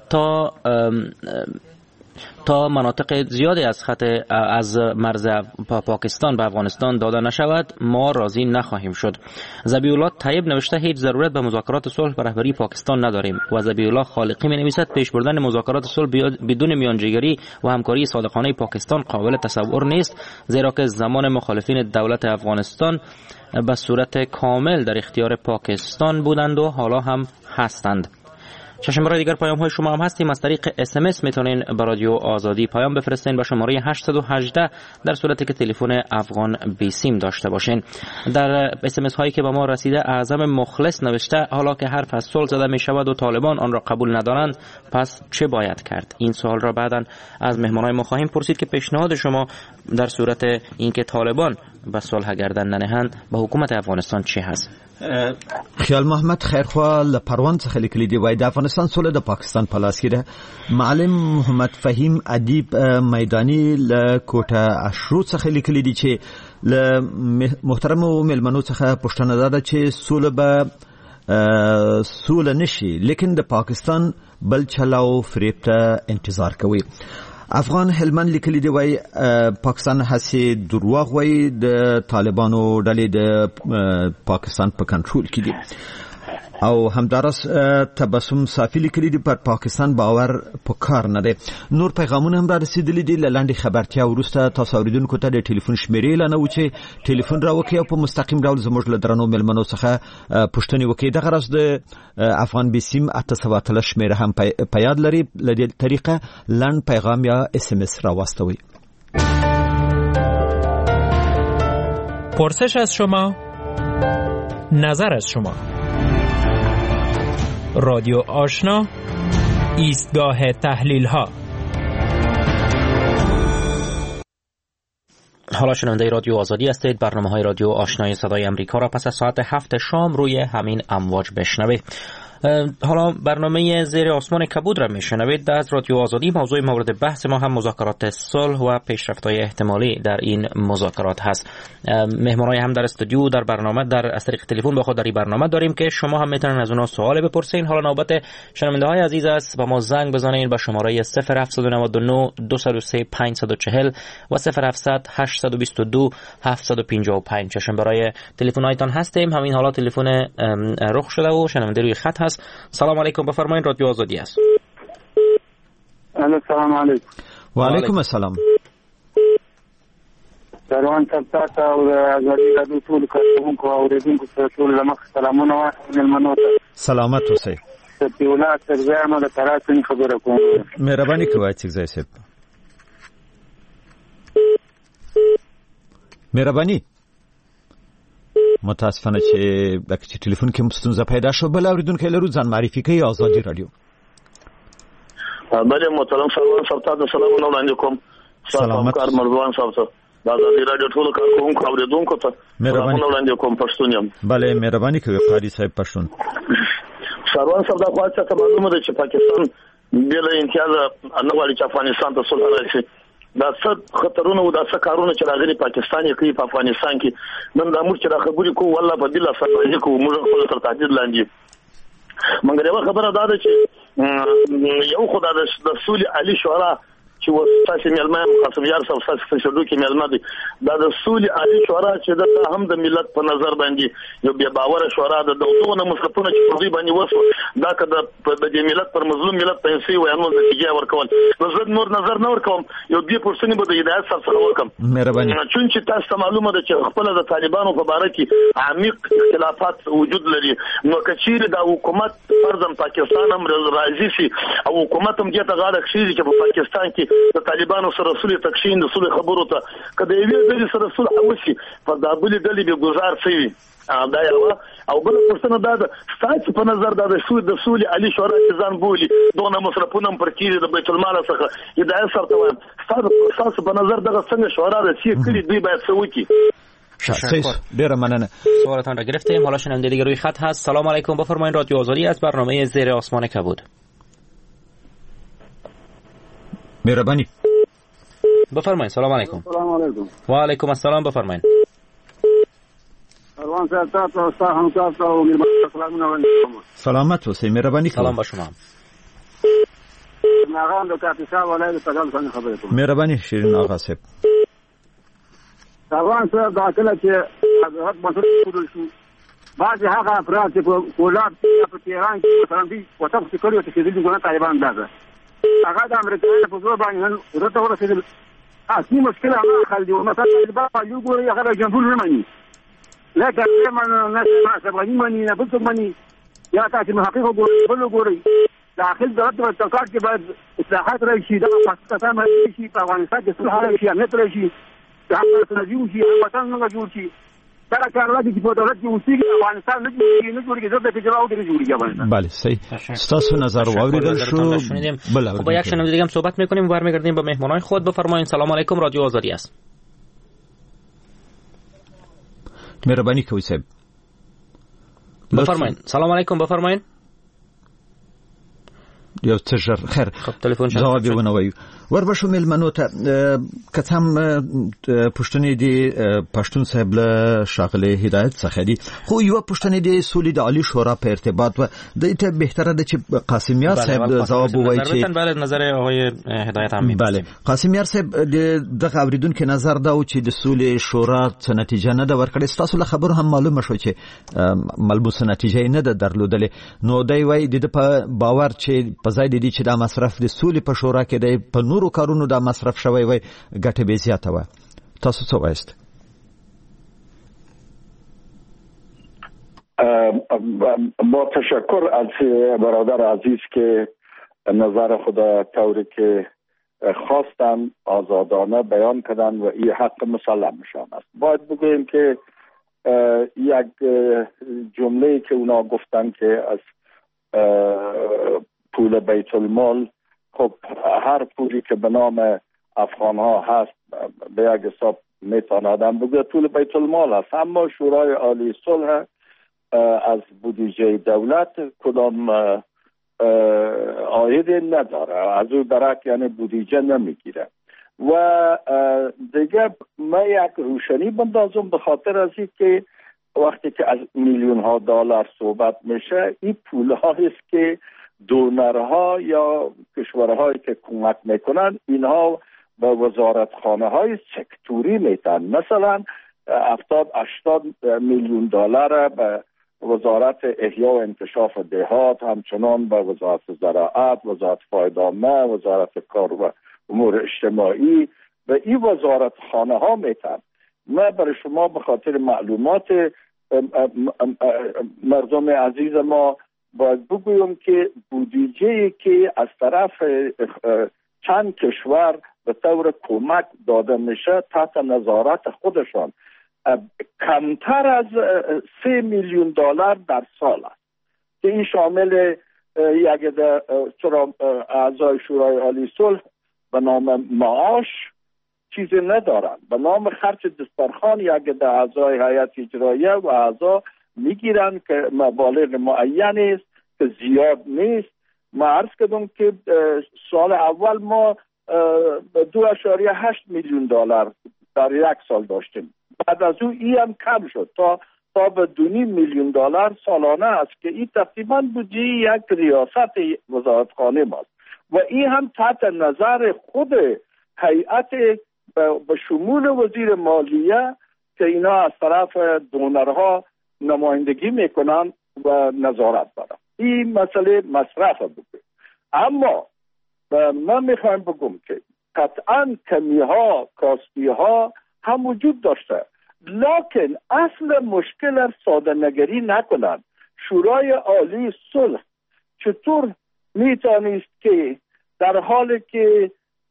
تا مناطق زیادی از خط از مرز پاکستان به افغانستان داده نشود ما راضی نخواهیم شد. ذبیحالله طیب نوشته هیچ ضرورت به مذاکرات صلح به رهبری پاکستان نداریم و ذبیحالله خالقی می نویسد پیش بردن مذاکرات صلح بدون میانجیگری و همکاری صادقانه پاکستان قابل تصور نیست، زیرا که زمان مخالفین دولت افغانستان به صورت کامل در اختیار پاکستان بودند و حالا هم هستند. چشم برای دیگر پیام های شما هم هستیم. از طریق SMS میتونین به رادیو آزادی پیام بفرستین به شماره 818 در صورتی که تلفن افغان بیسیم داشته باشین. در SMS هایی که به ما رسیده اعظم مخلص نوشته حالا که حرف از صلح زده می شود و طالبان آن را قبول ندارند پس چه باید کرد؟ این سوال را بعداً از مهمانای ما خواهیم پرسید که پیشنهاد شما در صورت اینکه طالبان به صلح گردن ننهند به حکومت افغانستان چی هست؟ خیال محمد خیرخوا لپروان څخه لیکلي دی وای د افغانستان صلح د پاکستان په لاس کې ده. معلم محمد فهیم ادیب میدانی له کوټه اشرو څخه لیکلي دی چې له محترم ملمنو څخه پوښتنه ده چې صلح نشي لیکن د پاکستان بل چلاو فریب ته انتظار کوي. افغان هلمند لیکلی دی وای پاکستان هسي دروغ وای د طالبانو ډلې د پاکستان په کنټرول کې دي. او همدارس تبسم صافی لیکلی دی پر پاکستان باور په کار نه دی. نور پیغامونه هم را رسیدلی دي. لاندې خبرتیا وروسته تاسو اوریدونکو ته د ټلیفون شمیرې لانه و چې ټلیفون را وکړي او په مستقیم ډول زموږ له درنو ملمنو څخه پوښتنې وکړي. دغه راز د افغان بیسیم 813 شمیره هم په یاد لري. له دې طریقه لاند پیغام یا SMS را واستوي. پرسش از شما، نظر از شما. رادیو آشنا، ایستگاه تحلیل ها. حالا شنونده رادیو آزادی هستید. برنامه های رادیو آشنای صدای امریکا را پس از ساعت 7 شام روی همین امواج بشنوید. حالا برنامه زیر آسمان کبود را میشنوید. از رادیو آزادی موضوع مورد بحث ما هم مذاکرات صلح و پیشرفت‌های احتمالی در این مذاکرات هست. مهمانای هم در استودیو در برنامه از طریق تلفن با خود در این برنامه داریم که شما هم میتونن از اونها سوال بپرسین. حالا نوبت شنونده‌های عزیز است با ما زنگ بزنین به شماره 0799 203 540 و 0700 822 755. چشم برای تلفن‌هایتان هستیم. همین حالا تلفن رخ شده و شنونده روی خط هست. سلام علیکم، بفرمایید. رادیو آزادی است. سلام علیکم. و علیکم السلام. سلام تاسو او آزادی رادیو ټول کوونکو او اوریدونکو ته ټول لمخ سلامونه وایم. مننه. سلامت اوسئ. سپیولا سرزامه د تراتن خبره کوم. مهرباني کوئ چې ځای سپ. مهرباني. متاسفانه چې د ټلیفون کې مستونزه پیدا شو. بل اوریدونکو لرو ځان معرفي کوي. آزادی رادیو. بله محترم سلام صاحب سلام علیکم. سلامت کار مرزوان صاحب د آزادی رادیو ټول کارکونکو اوریدونکو ته سلام علیکم. پښتون یم. بله مهرباني کوي قاری صاحب پښتون. سروان صاحب د خاصه ته معلومه ده چې پاکستان بل امتیاز نه غواړي چې افغانستان ته صلح راشي. دا څه خطرونه او دا څه کارونه چې راغلي پاکستان یې کوي په افغانستان کې. نن دا موږ چې را خبرې کوو والله په بل سره کوو موږ خپل تر تهدید لاندې. مګر یو خبره دا ده چې یو خدای د رسول علي شورا چې وساسي ملما قاسم یار صاحب ساسي شډو کې ملما دي دا د رسول علي شورا چې د هم د ملت په نظر باندې یو بیا باور شورا د دوغونه مصرفونه چې په دې باندې وسو دا کده د دې ملت پر مظلوم ملت پیسې وایي نو نتیجه ورکول. نو زه نور نظر نه ورکوم. یو دې پرسنی به د هدایت سره ورکم. مهرباني. چونچې تاسو معلومه ده چې خپل د طالبانو په باره کې عمیق اختلافات وجود لري. نو کچیر د حکومت فرضاً پاکستان هم راځي شي او حکومت هم دې ته غاړه کشي چې په پاکستان کې د طالبانو سره صلح تکشین د صلح خبرو ته کله یوې ډلې سره صلح وشي په دا بلې ډلې به گزار شي دا یو او بل پرسنه دا ستاسو په نظر دا د سولې علي شورا ځان بولی دونه مصرفونه پر کېږي د بیت المال څخه هدایت سره وایم ستاسو په نظر دا څنګه شورا د چې کلی دوی باید څه وکړي ډیره مننه. سوالتان را گرفتیم. حالا شنونده دیگه روی خط هست. سلام علیکم، بفرمایید. رادیو آزادی از برنامه زیر آسمان کبود. مهربانی بفرمایید. سلام علیکم. سلام علیکم. و علیکم السلام. بفرمایید. روان صاحب تاسو هم تاسو او سلامونه سلامت اوسئ. مهربانی سلام با شما. ناغان د کاپیسا ولایت تګال څنګه خبرې کوم. مهربانی شیرین آقا صاحب. روان صاحب دا کله چې حکومت مسؤل شو بعض هغه افراد چې په کولاب په تهران کې مثلا دي وټاپ چې کړو چې د دې طالبان ده هغه د امریکایانو په ځواب باندې ورته ورسېدل. اصلي مشکله هغه خل دي مثلا طالبان یو ګوري هغه جمهور نه مانی لکه زمون نه سبغنی مانی نه بل مانی یا تاسو محقق وګورئ بل وګورئ داخل دولت او تقاعد کې باید اصلاحات راشي د پاکستان باندې شي په افغانستان کې اصلاح راشي امنیت راشي دا څنګه جوړ شي وطن څنګه جوړ شي دا کار راځي چې په دولت کې اوسېږي افغانستان نه جوړیږي زړه کې جواب دی جوړیږي افغانستان. بله صحیح. ستاسو نظر واوریدل شو. با یک شنونده دیگه هم صحبت می‌کنیم و برمیگردیم به مهمانان خود. بفرمایید. سلام علیکم. رادیو آزادی است. مهربانی کوي صاحب. بفرمایید. سلام علیکم. بفرمایید. یو څه ژر خیر جواب یې ونوي. وربشو ملمنو ته که هم پښتنې دي پښتون صاحب له شاغله هدایت څخه دي خو یو پښتنې دي سولې د عالی شورا په ارتباط و د ته بهتره ده چې قاسمیار صاحب جواب ووایي چې بله نظر آقای هدایت هم بله قاسمیار صاحب دغه اوریدونکو نظر دا و چې د سولې شورا څه نتیجه نه ده ورکړې. تاسو له خبرو هم معلومه شو چې ملموسه نتیجه نه ده درلودلې. نو دی وایي د په باور چې په ځای دي چې دا مصرف د سولې په شورا کې دی په نورو کارونو دا مصرف شوی وای ګټه به زیاته و. تاسو څه وایست؟ با تشکر از برادر عزیز که نظر خود طوری که خواستن آزادانه بیان کردن و این حق مسلمشان است. باید بگوییم که یک جمله که اونا گفتن که از پول بیت المال، خب هر پولی که به نام افغان ها هست به یک حساب میتونه آدم بگه پول بیت المال هست، اما شورای عالی صلح از بودجه دولت کدام عایدی نداره، از او برک یعنی بودجه نمیگیره. و دیگه من یک روشنی بندازم به خاطر از این که وقتی که از میلیون ها دلار صحبت میشه، این پول هاییست که دونرها یا کشورهایی که کمک میکنن اینها به وزارتخانه های سکتوری میتن. مثلا 70-80 میلیون دلار به وزارت احیا و انکشاف دهات، همچنان به وزارت زراعت، وزارت فاید عامه، وزارت کار و امور اجتماعی و این وزارتخانه ها میتن. من برای شما به خاطر معلومات مردم عزیز ما باید بگویم که بودجه‌ای که از طرف چند کشور به طور کمک داده میشه تحت نظارت خودشان کمتر از 3 میلیون دلار در سال است که این شامل یک اعضای شورای عالی صلح به نام معاش چیزی ندارن، به نام خرج دسترخوان یک اعضای هیئت اجراییه و اعضا میگیرن که مبالغ معینی است که زیاد نیست. ما عرض کردم که سال اول ما 2.8 میلیون دلار در یک سال داشتیم، بعد از اون این هم کم شد تا به 2.5 میلیون دلار سالانه است که این تقریبا بودجه یک ریاست وزارتخانه ماست و این هم تحت نظر خود هیئت به شمول وزیر مالیه که اینا از طرف دونرها نمایندگی میکنن و نظارت دارن. این مسئله مصرف بود. اما من میخوایم بگم که قطعا کمی ها کاستی ها هم وجود داشته، لکن اصل مشکل ساده نگری نکنن. شورای عالی صلح چطور میتونست که در حالی که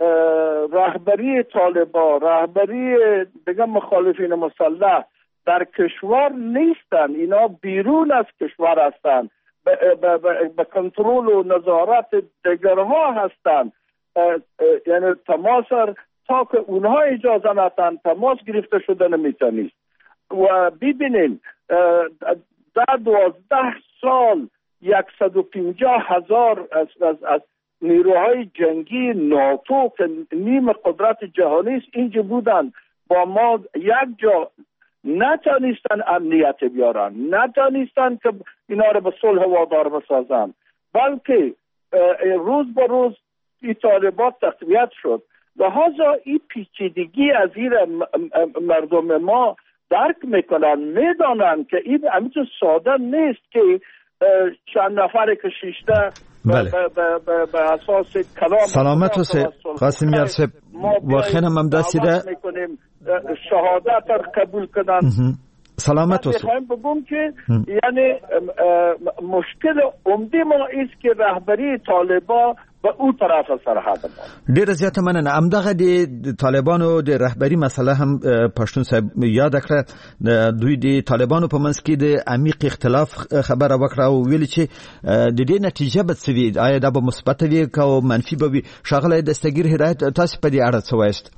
رهبری طالبان، رهبری دیگه مخالفین مسلح در کشور نیستن، اینا بیرون از کشور هستن، به کنترل و نظارت دیگرها هستن. یعنی تماس تا که اونها اجازه ندن تماس گرفته شده نمیتونید. و ببینین در 12 سال 150,000 از نیروهای جنگی ناتو که نیم قدرت جهانی است اینجا بودن، با ما یک جا نتونستن امنیت بیارن، نتونستن که اینا رو به صلح وادار بسازن، بلکه روز به روز این طالبات تقویت شد. لحاظا این پیچیدگی از این مردم ما درک میکنن، میدانن که این همینطور ساده نیست که چند نفر که شیشته به اساس کلام سلامت و قاسم یارسب و خیلی هم دستیده شهادت را قبول کنن. سلامت و میخوایم بگم که یعنی مشکل عمده ما است که رهبری طالبان به او طرف سرحد ما ډیر زیات مننه. همدغه د طالبانو د رهبری مسله هم پښتون صاحب یاد کړه. دوی د طالبانو په منځ کې د عمیق اختلاف خبره وکړه او ویل چې د دې نتیجه به څه وي، آیا دا به مثبت وي که منفي به وي. ښاغلی دستګیر هدایت، تاسو په دې اړه څه وایست؟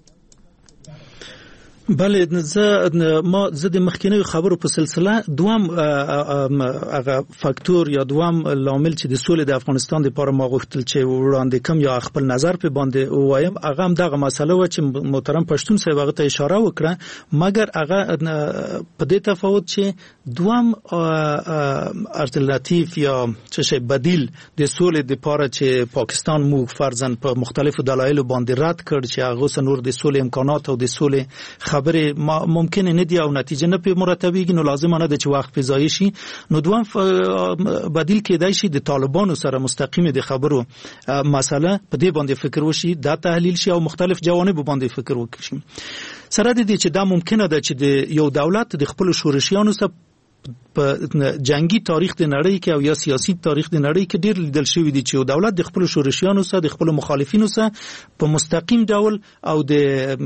بله، زه د مخکینیو خبرو په سلسله دوام هغه فاکتور یا دوام لامل چې د سولې د افغانستان لپاره ما غوښتل چې وړاندې کوم یا خپل نظر په باندې وایم، هغه هم دغه مسله و چې محترم پښتون صاحب هغه ته اشاره وکړه، مګر هغه په دې تفاوت چې دوام الټرناتیو یا څه شی بدیل د سولې لپاره چې پاکستان مو فرضاً په مختلفو دلایلو باندې رد کړ چې هغه نور د سولې امکانات او د سولې خبره ممکن نه دی او نتیجه نه په مرتبېږي، نو لازم نه ده چې وخت فضایي شي. نو دوام بدیل کېدای شي د طالبانو سره مستقیم د خبرو مسله په دې باندې فکر وشي، دا تحلیل شي او مختلف جوانب باندې فکر وکړي. سره د دې چې دا ممکنه ده چې د یو دولت د خپل شورشیانو سره په جنگي تاریخ د نړۍ کې او یا سیاسي تاریخ د نړۍ کې ډیر لیدل شوی دی چې یو دولت د خپل شورشیانو سره د خپل مخالفینو سره په مستقیم ډول او د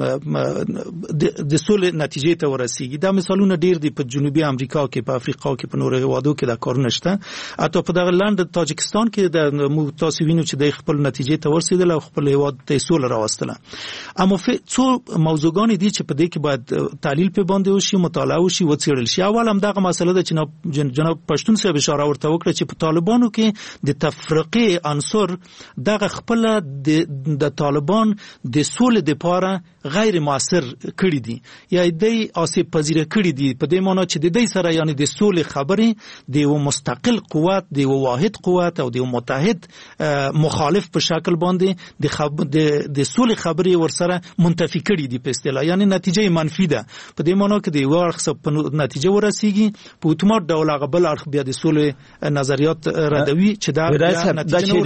سولې نتیجې ته ورسیږي. دا مثالونه ډیر دي په جنوبي امریکا کې، په افریقا کې، په نورو هیوادو کې دا کار نشته. حتی په دغه لاند تاجکستان کې د تاسو وینئ چې د خپل نتیجې ته ورسېدل او خپل هیواد ته سولې راوستله. اما څو موضوعګان دي چې په دې کې باید تحلیل په باندې وشي، مطالعه وشي، وڅېړل شي. اول هم دغه مسله ده چې جناب پښتون صاحب اشاره ورته وکړه چې په طالبانو کې د تفرقه عنصر دغه خپل د طالبان د سولې لپاره غیر مؤثر کړی دي یا د آسیب پذیر کړی دي، په دې معنی چې د دې سره یعنی د سولې خبرې د یو مستقل قوت، د یو واحد قوت او د یو متحد مخالف په شکل باندې د سولې خبرې ورسره منتفي کړی دي په اصطلاح، یعنی نتیجه منفي ده. په دې معنی کې د یو اړخ په نتیجه ورسیږي، په اتومات ډول هغه بل اړخ بیا د سولې نظریات ردوي چې دا نتیجه د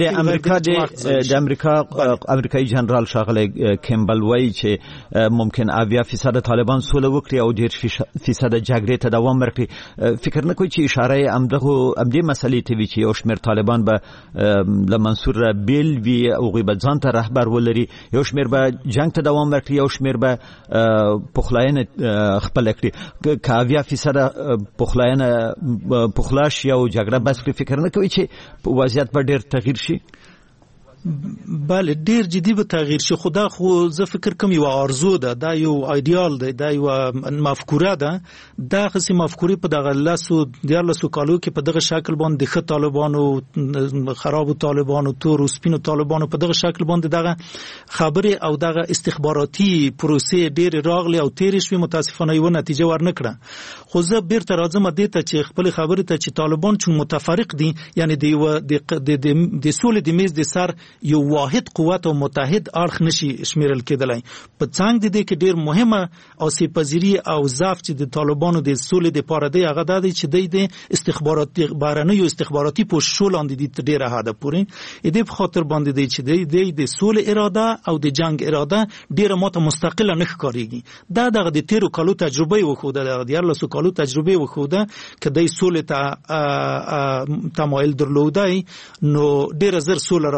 امریکایي جنرال ښاغلی کیمبل وایي چې ممکن 80% طالبان سوله وکړي او 10% جګړې ته دوام ورکړي. فکر نه کوي چې اشاره همدې مسلې ته وي چې یو شمېر طالبان به له منصور بیل وي او غیبه ځان ته رهبر ولري، یو شمېر به جنګ ته دوام ورکړي، یو شمېر به پخلاینه خپله کړي. که 80% پخلا شي او جګړه بس کړي، فکر نه کوي چې وضعیت به ډېر تغییر شي؟ بله، ډیر جدي به تغییر شي، خو دا خو زه فکر کوم یو آرزو ده، دا یو ایدیال ده، دا یو مفکوره ده. دا خاصه مفکورې په دغه 14 کالو کې په دغه شکل باندې ښه طالبانو، خراب طالبانو، تور او سپینو طالبانو په دغه شکل باندې دغه خبره او دغه استخباراتي پروسې ډېر راغلي او تیر شوی، متاسفانه یو نتیجه ورنکړه. خو زه بیرته راځم دې ته چې خپل خبره ته چې طالبان چون متفرق دي، یعنی د سولې د میز د سر یو واحد قوت او متحد اړخ نشي شمیرل کېدلای. په څنګ دي کې ډیر مهمه آسیب پذیری او ضعف چې د طالبانو د سولې د پاره دی هغه د چې د استخباراتي بهرنیو استخباراتي پوښښ لاندې دي ډیره حد پورې دې په خاطر باندې دی چې د سولې اراده او د جنگ اراده ډیره ماته مستقله نه ښکارېږي. دا د 13 کالو تجربه وخوده، د 14 کالو تجربه وخوده چې د سولې ته تمایل درلودای، نو ډیره زر سولې راتلای شوی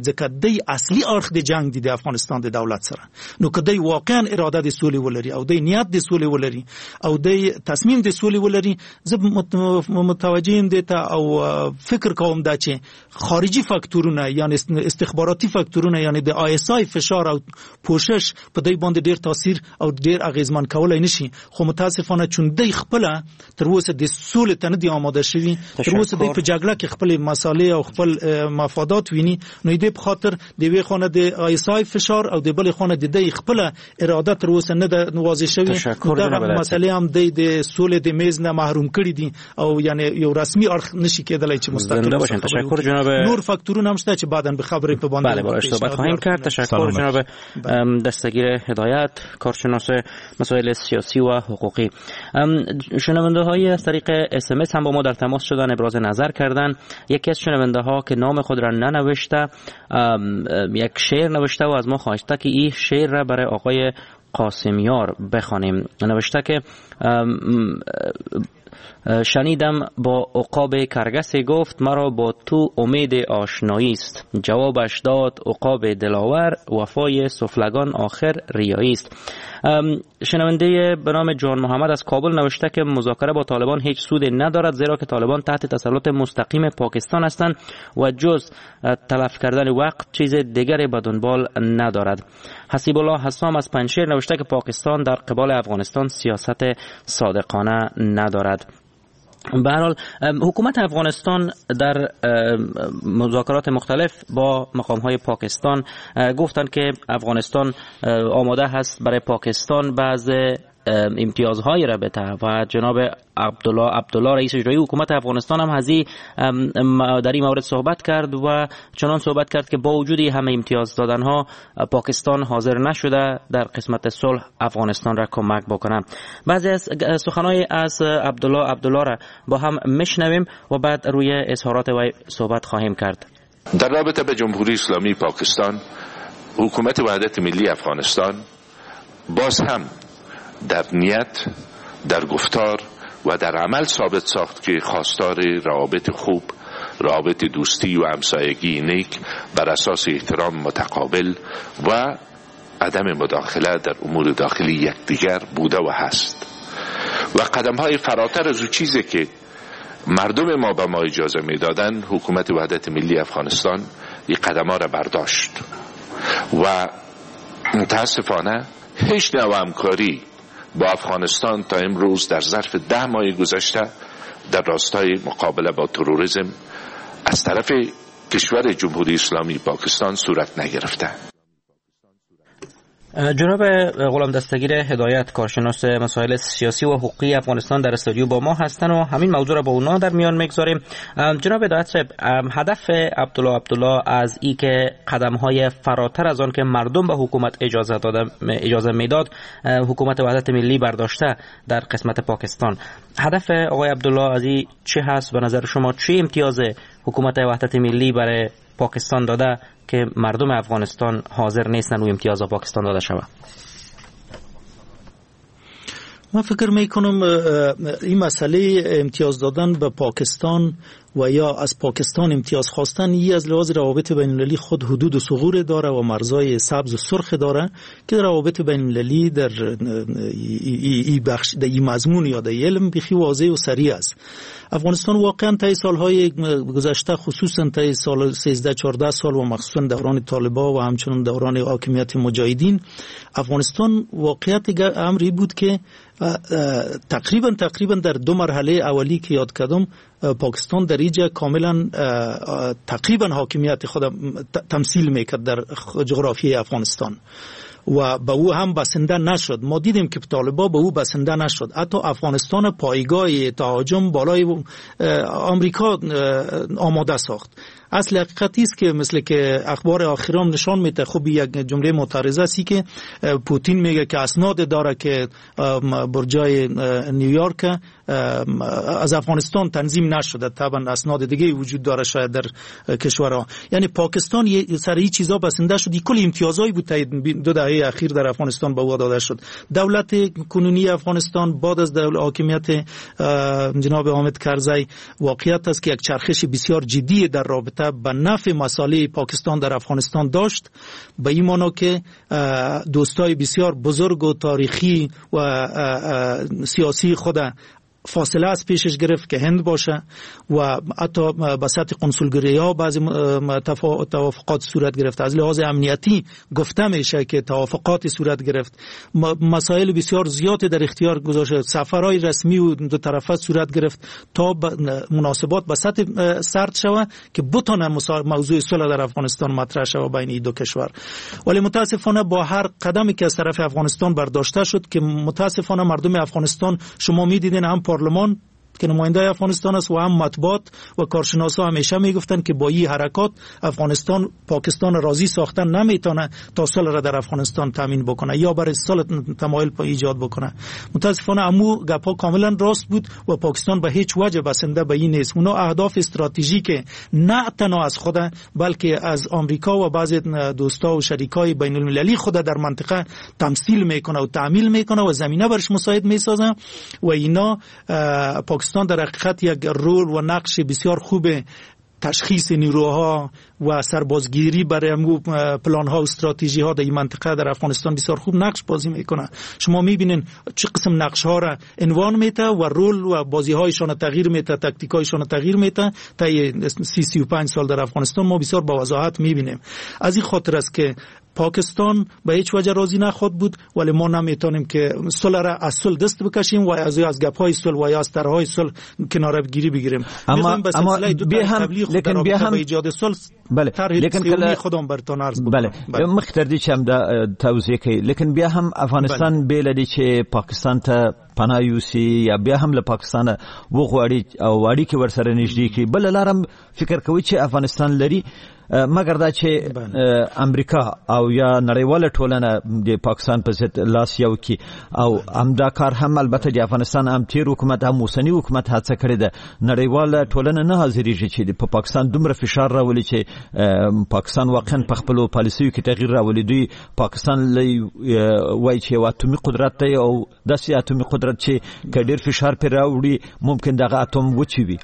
ځکه د اصلي اړخ د جنگ د افغانستان د دولت سره. نو کدی واقعا اراده د سولې ولري او د نیت د سولې ولري او د تصمیم د سولې ولري، زه متوجه یم دته او فکر کوم دا چې خارجي فاکتورونه یعنی استخباراتي فاکتورونه یعنی د آی اس آی فشار او پوشش په دې باندې ډیر تاثیر او ډیر اغیزمن کولای نشي. خو متاسفانه چون د خپل تر اوسه د سولې ته نه دی آماده شوی، تر اوسه د په جګړه کې خپل مسالې او خپل مفادات ویني، نو دې په خاطر د وی خانه د آی اس آی فشار او د بل خانه د خپل اراده تر اوسه نه د واضح شوی. دا مسالې هم د سولې د میز نه محروم کړي دي او یعنی یو رسمي اړخ نشي کېدلای چې مستقل باشه. تشکر جناب. نور فاکتورونه هم شته چې بعداً به خبرې په باندې بله صحبت خواهیم کرد. تشکر جناب دستگیر هدایت، کارشناس مسائل سیاسی و حقوقی. شنونده های از طریق اس ام اس هم با ما در تماس شدن، ابراز نظر کردن. یکی از شنونده ها که نام خود را ننوشته یک شعر نوشته و از ما خواسته که این شعر را برای آقای قاسمیار بخوانیم. نوشته که شنیدم با عقاب کرگسی گفت مرا با تو امید آشنایی است. جوابش داد عقاب دلاور وفای سفلگان آخر ریایی است. شنونده به نام جان محمد از کابل نوشته که مذاکره با طالبان هیچ سود ندارد، زیرا که طالبان تحت تسلط مستقیم پاکستان هستند و جز تلف کردن وقت چیز دیگری به دنبال ندارد. حسیب الله حسام از پنجشیر نوشته که پاکستان در قبال افغانستان سیاست صادقانه ندارد. به هر حال حکومت افغانستان در مذاکرات مختلف با مقام‌های پاکستان گفتند که افغانستان آماده هست برای پاکستان بعض امتیازهای را بده و جناب عبدالله رئیس اجرایی حکومت افغانستان هم در این مورد صحبت کرد و چنان صحبت کرد که با وجود همه امتیاز دادنها پاکستان حاضر نشده در قسمت صلح افغانستان را کمک بکنه. بعضی از سخنهای از عبدالله را با هم میشنویم و بعد روی اظهارات وی صحبت خواهیم کرد. در رابطه به جمهوری اسلامی پاکستان، حکومت وحدت ملی افغانستان باز هم در نیت، در گفتار و در عمل ثابت ساخت که خواستار روابط خوب، روابط دوستی و همسایگی نیک بر اساس احترام متقابل و عدم مداخله در امور داخلی یکدیگر بوده و هست و قدم‌های فراتر از او چیزی که مردم ما به ما اجازه میدادن، حکومت وحدت ملی افغانستان این قدم‌ها را برداشت و متاسفانه هیچ نوع همکاری با افغانستان تا امروز در ظرف 10 ماه گذشته در راستای مقابله با تروریسم از طرف کشور جمهوری اسلامی پاکستان صورت نگرفته. جناب غلام دستگیر هدایت، کارشناس مسائل سیاسی و حقوقی افغانستان در استودیو با ما هستن و همین موضوع را با اونا در میان میگذاریم. جناب هدایت صاحب، هدف عبدالله از این که قدم‌های فراتر از آن که مردم به حکومت اجازه میداد حکومت وحدت ملی برداشته در قسمت پاکستان، هدف آقای عبدالله از این چه هست؟ به نظر شما چه امتیاز حکومت وحدت ملی برای پاکستان داده که مردم افغانستان حاضر نیستن و امتیاز پاکستان داده شود؟ من فکر میکنم این مسئله امتیاز دادن به پاکستان و یا از پاکستان امتیاز خواستن ای از لحاظ روابط بین المللی خود حدود و ثغور داره و مرزهای سبز و سرخ داره که روابط بین المللی در این مضمون یا در علم بخی واضح و سریع است. افغانستان واقعا طی سالهای گذشته، خصوصا طی سال 13-14 سال و مخصوصا دوران طالبان و همچنین دوران حاکمیت مجاهدین، افغانستان واقعیت امری بود که تقریبا در 2 مرحله اولی که یاد کردم پاکستان در اینجا کاملا تقریبا حاکمیت خود تمثیل میکرد در جغرافیای افغانستان و به او هم بسنده نشد. ما دیدیم که طالبان به او بسنده نشد. حتی افغانستان پایگاه تهاجم بالای آمریکا آماده ساخت. اصل حقیقتی است که مثل که اخبار آخرام نشان میده، خب یک جمله معترضه است که پوتین میگه که اسناد داره که برجای نیویورک از افغانستان تنظیم نشده، طبعا اسناد دیگه وجود داره شاید در کشورها. یعنی پاکستان سر این چیزا بسنده شد. کل امتیازایی بود 2 دهه دهه اخیر در افغانستان به او داده شد. دولت کنونی افغانستان بعد از حاکمیت جناب حامد کرزی واقعیت است که یک چرخش بسیار جدی در رابطه به نفع مسائل پاکستان در افغانستان داشت، به این معنی که دوستای بسیار بزرگ و تاریخی و سیاسی خود فاصله از پیشش گرفت که هند باشه و حتی به سطح قنصلگری‌ها بعضی توافقات صورت گرفت. از لحاظ امنیتی گفته میشه که توافقات صورت گرفت، مسائل بسیار زیاد در اختیار گذاشت، سفرهای رسمی و دو طرفه صورت گرفت تا مناسبات به سطح سرد شود که بتونه موضوع صلح در افغانستان مطرح شود بین این دو کشور. ولی متاسفانه با هر قدمی که از طرف افغانستان برداشته شد که متاسفانه مردم افغانستان شما می‌دیدین هم پارلمان که نماینده افغانستان است و هم مطبوعات و کارشناسا همیشه میگفتن که با این حرکات افغانستان پاکستان راضی ساختن نمیتونه تا صلح را در افغانستان تامین بکنه یا برای صلح تمایل ایجاد بکنه. متاسفانه امو گپا کاملا راست بود و پاکستان به هیچ وجه بسنده به این نیست. اونا اهداف استراتژیک نه تنها از خود بلکه از آمریکا و بعضی دوستا و شریکای بین المللی خود در منطقه تمثیل میکنه و تعمیل میکنه و زمینه برش مساعد میسازه و اینا پاکستان در حقیقت یک رول و نقش بسیار خوب تشخیص نیروها و سربازگیری برای پلان ها و استراتژی ها در این منطقه در افغانستان بسیار خوب نقش بازی میکنه. شما میبینین چه قسم نقش ها را عنوان میته و رول و بازی هایشان تغییر میته، تاکتیک هایشان تغییر میته. تا 35 سال در افغانستان ما بسیار با وضاحت میبینیم. از این خاطر است که پاکستان به هیچ وجه راضی نخواهد بود، ولی ما نمیتونیم که صلح را از صلح دست بکشیم و از گپ‌های صلح و یا از طرح‌های صلح کناره‌گیری بگیریم. اما بیا هم لیکن بیا هم ایجاد صلح بله لیکن کله خودم برتون عرض بله مختردی چم دا توضیح کی لیکن بیا هم افغانستان بیلدی چې پاکستان ته پناه یوسي یا بیا هم له پاکستان وغواړي او واړي کې ورسره نږدې کی بل لارم فکر کوي چې افغانستان لري مګر دا چې امریکا او یا نړیواله ټولنه د پاکستان په ضد لاس یو کی او امدا کار هم البته د افغانستان هم تیر حکومت هم اوسنی حکومت هڅه کړې ده نړیواله ټولنه نه حاضرېږي چې په پاکستان دومره فشار راولي چې پاکستان واقعا په خپل پالیسیو کې تغییر راولي. دوی پاکستان لای وای چې اتومي قدرت دی او داسې اتومي قدرت چې کډیر فشار پر راوړي ممکن دغه اتوم وچوي.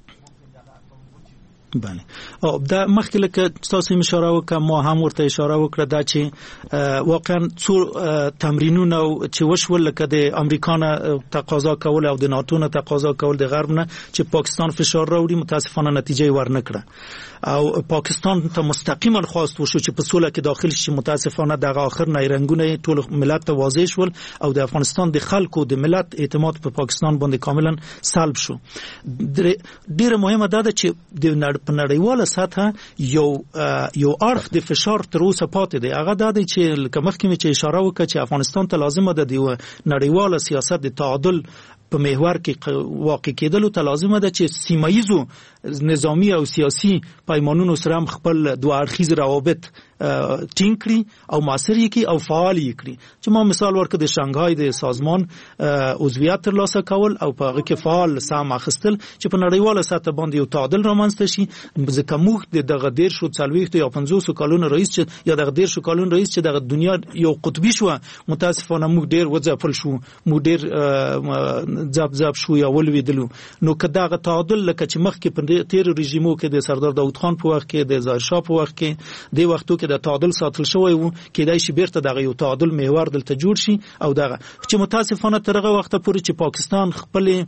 بله او دا مخکې لکه تاسو اشاره وکړه ما هم ورته اشاره وکړه دا چې واقعا څو تمرینونه چې وشول لکه د امریکا نه تقاضا کول او د ناتو نه تقاضا کول د غرب نه چې پاکستان فشار راوړي متاسفانه نتیجه ورنکړه او پاکستان ته مستقیما خواست وشو چې په سوله کې داخل شي. متاسفانه دغه اخر نه رنگونه ټول ملت ته واضح شول او د افغانستان د خلکو د ملت اعتماد په پاکستان باندې کاملا سلب شو. ډیره مهمه ده چې د په نړیواله سطح یو اړخ د فشار تر اوسه پاتې دی. هغه ده چې لکه مخکې مې چې اشاره وکړه چې افغانستان ته لازمه ده د نړیواله سیاست د تعادل په محور کې واقع کېدلو ته لازمه ده چې سیمایزو نظامی او سیاسي پیمانونو سره هم خپل دوه اړخیز روابط ټینګ کړي او موثر کړي او فعال کړي. چې ما مثال ورکړ د شانګهای د سازمان عضویت ترلاسه کول او په هغه کې فعال سهم اخیستل چې په نړیواله سطح باندې یو تعادل رامنځته شي. ځکه موږ دغه ډیر شو 40 یا 50 کلونو رئیس چې یا دغه ډیر شو کلونو رئیس چې دغه دنیا یو قطبی شو متاسفانه موږ ډیر وځپل شو، موږ ډیر ځب شو یا ولویدلو. نو که دغه تعادل لکه چې مخکې په تیر رژیمو کې د سردار داود خان په وخت کې د ظاهر شاه په وخت کې د وختو کې د تعادل ساتل شوی وو کېدای شي بیرته دغه یو تعادل محور دلته جوړ شي او دغه چې متاسفانه تر هغه وخت پورې چې پاکستان خپل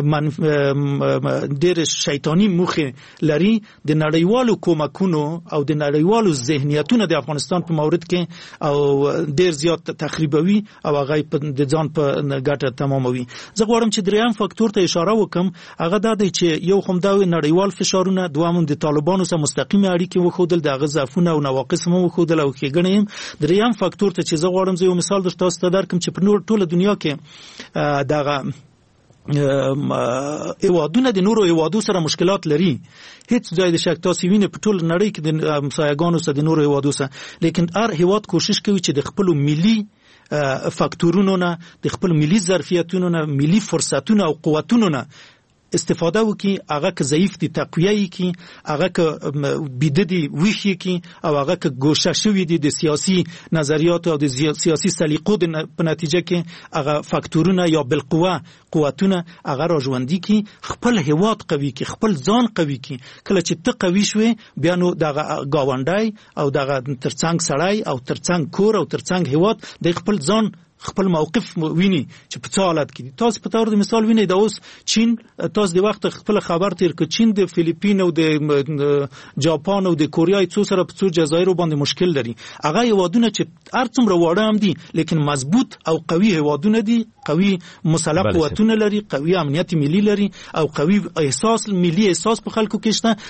ډېر شیطانی موخه لري د نړیوالو کومکونو او د نړیوالو ذهنیتونو د افغانستان په مورد کې او ډېر زیات تخریبوي او هغه د ځان په ګټه تماموي. زه غواړم چې دریم فاکتور ته اشاره وکم، هغه دا دی چې یو خو دا نړیوال فشارونه، دویم د طالبانو سره مستقیمه اړیکې وښودل، دغه ضعفونه او نواقص هم وښودل او ښېګڼې هم. دریم فاکتور ته چې زه غواړم زه یو مثال تاسو ته درکړم چې په نور ټوله دنیا کې دغه ایوادونه د نورو ایوادو سره مشکلات لري. هیڅ ځای د شک تاسو وینئ په ټول نړۍ کې د همسایګانو سره د نورو ایوادو سره، لیکن هر هیواد کوشش کوي چې د خپل ملي فاکتورونو نه، د خپل ملي ظرفیتونو نه، ملي فرصتونو او قوتونو نه استفاده وکي هغه که ضعیف دي تقویه کی هغه که بیده دي ویشي کی او هغه که گوشه شوی دي د سیاسي نظریات او د سیاسي سلیقو په نتیجه کې هغه فاکتورونه یا بالقوه قوتونه هغه راژوندي کی خپل هیواد قوي کی خپل ځان قوي کی کله چې ته قوي شوې بیا نو دغه گاونډای او دغه ترڅنګ سړی او ترڅنګ کور او ترڅنګ هیواد د خپل ځان خپل موقف ویني چې په څه حالت کې دي. تاسو په تور د مثال ویني د اوس چین تاسو د وخت خپل خبر تیر ک چین د فلیپین او د جاپان او د کوریا څو سره په څو جزایر باندې مشکل لري. هغه هیوادونه چې هرڅومره واړه هم دي لیکن مضبوط او قوي هیوادونه دي، قوي مسلح قوتونه لري، قوي امنیت ملي لري او قوي احساس ملي احساس په خلکو کې شته.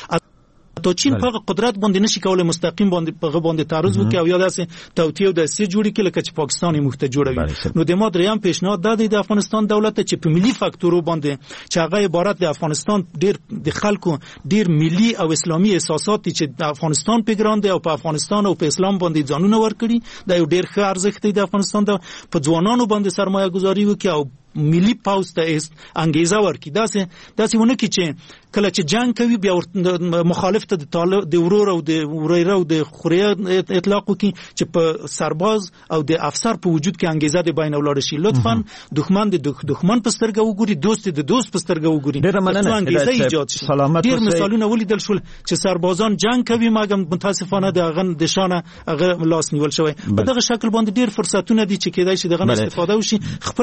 تو چین په قدرت باندې نشي کولای مستقیم باندې تعرض وکړي او یا داسې توطئه او داسې جوړي کړي لکه چې پاکستان یې مخته جوړوي. نو د ما دریم پیشنهاد د افغانستان دولت چې په ملي فاکتورو باندې چې هغه عبارت د افغانستان ډیر د خلکو ډیر ملي او اسلامي احساسات چې د افغانستان په ګران دي او په افغانستان او په اسلام باندې ځانونه ورکړي دا یو ډیر ښه ارزښت دی د افغانستان د په ځوانانو باندې سرمایه گذاري وکړي او ملي پاوز ته انګیزه ورکړي. داسې ونه کې چې کله چې جنگ کوي بیا مخالف ته د ورور او د وريره او د خوريه اطلاق وکړي چې په سرباز او د افسر په وجود کې انګیزه د بین ولاړ شي. لطفا دښمن د دښمن په سترګه وګوري، دوست د دوست په سترګه وګوري، څو انګیزه ایجاد شي. ډیر مثالونه ولیدل شول چې سربازان جنگ کوي مګر متاسفانه دغه د شانه هغه لاس نیول شوی. په دغه شکل باندې ډیر فرصتونه دي چې کېدای شي دغه استفاده وشي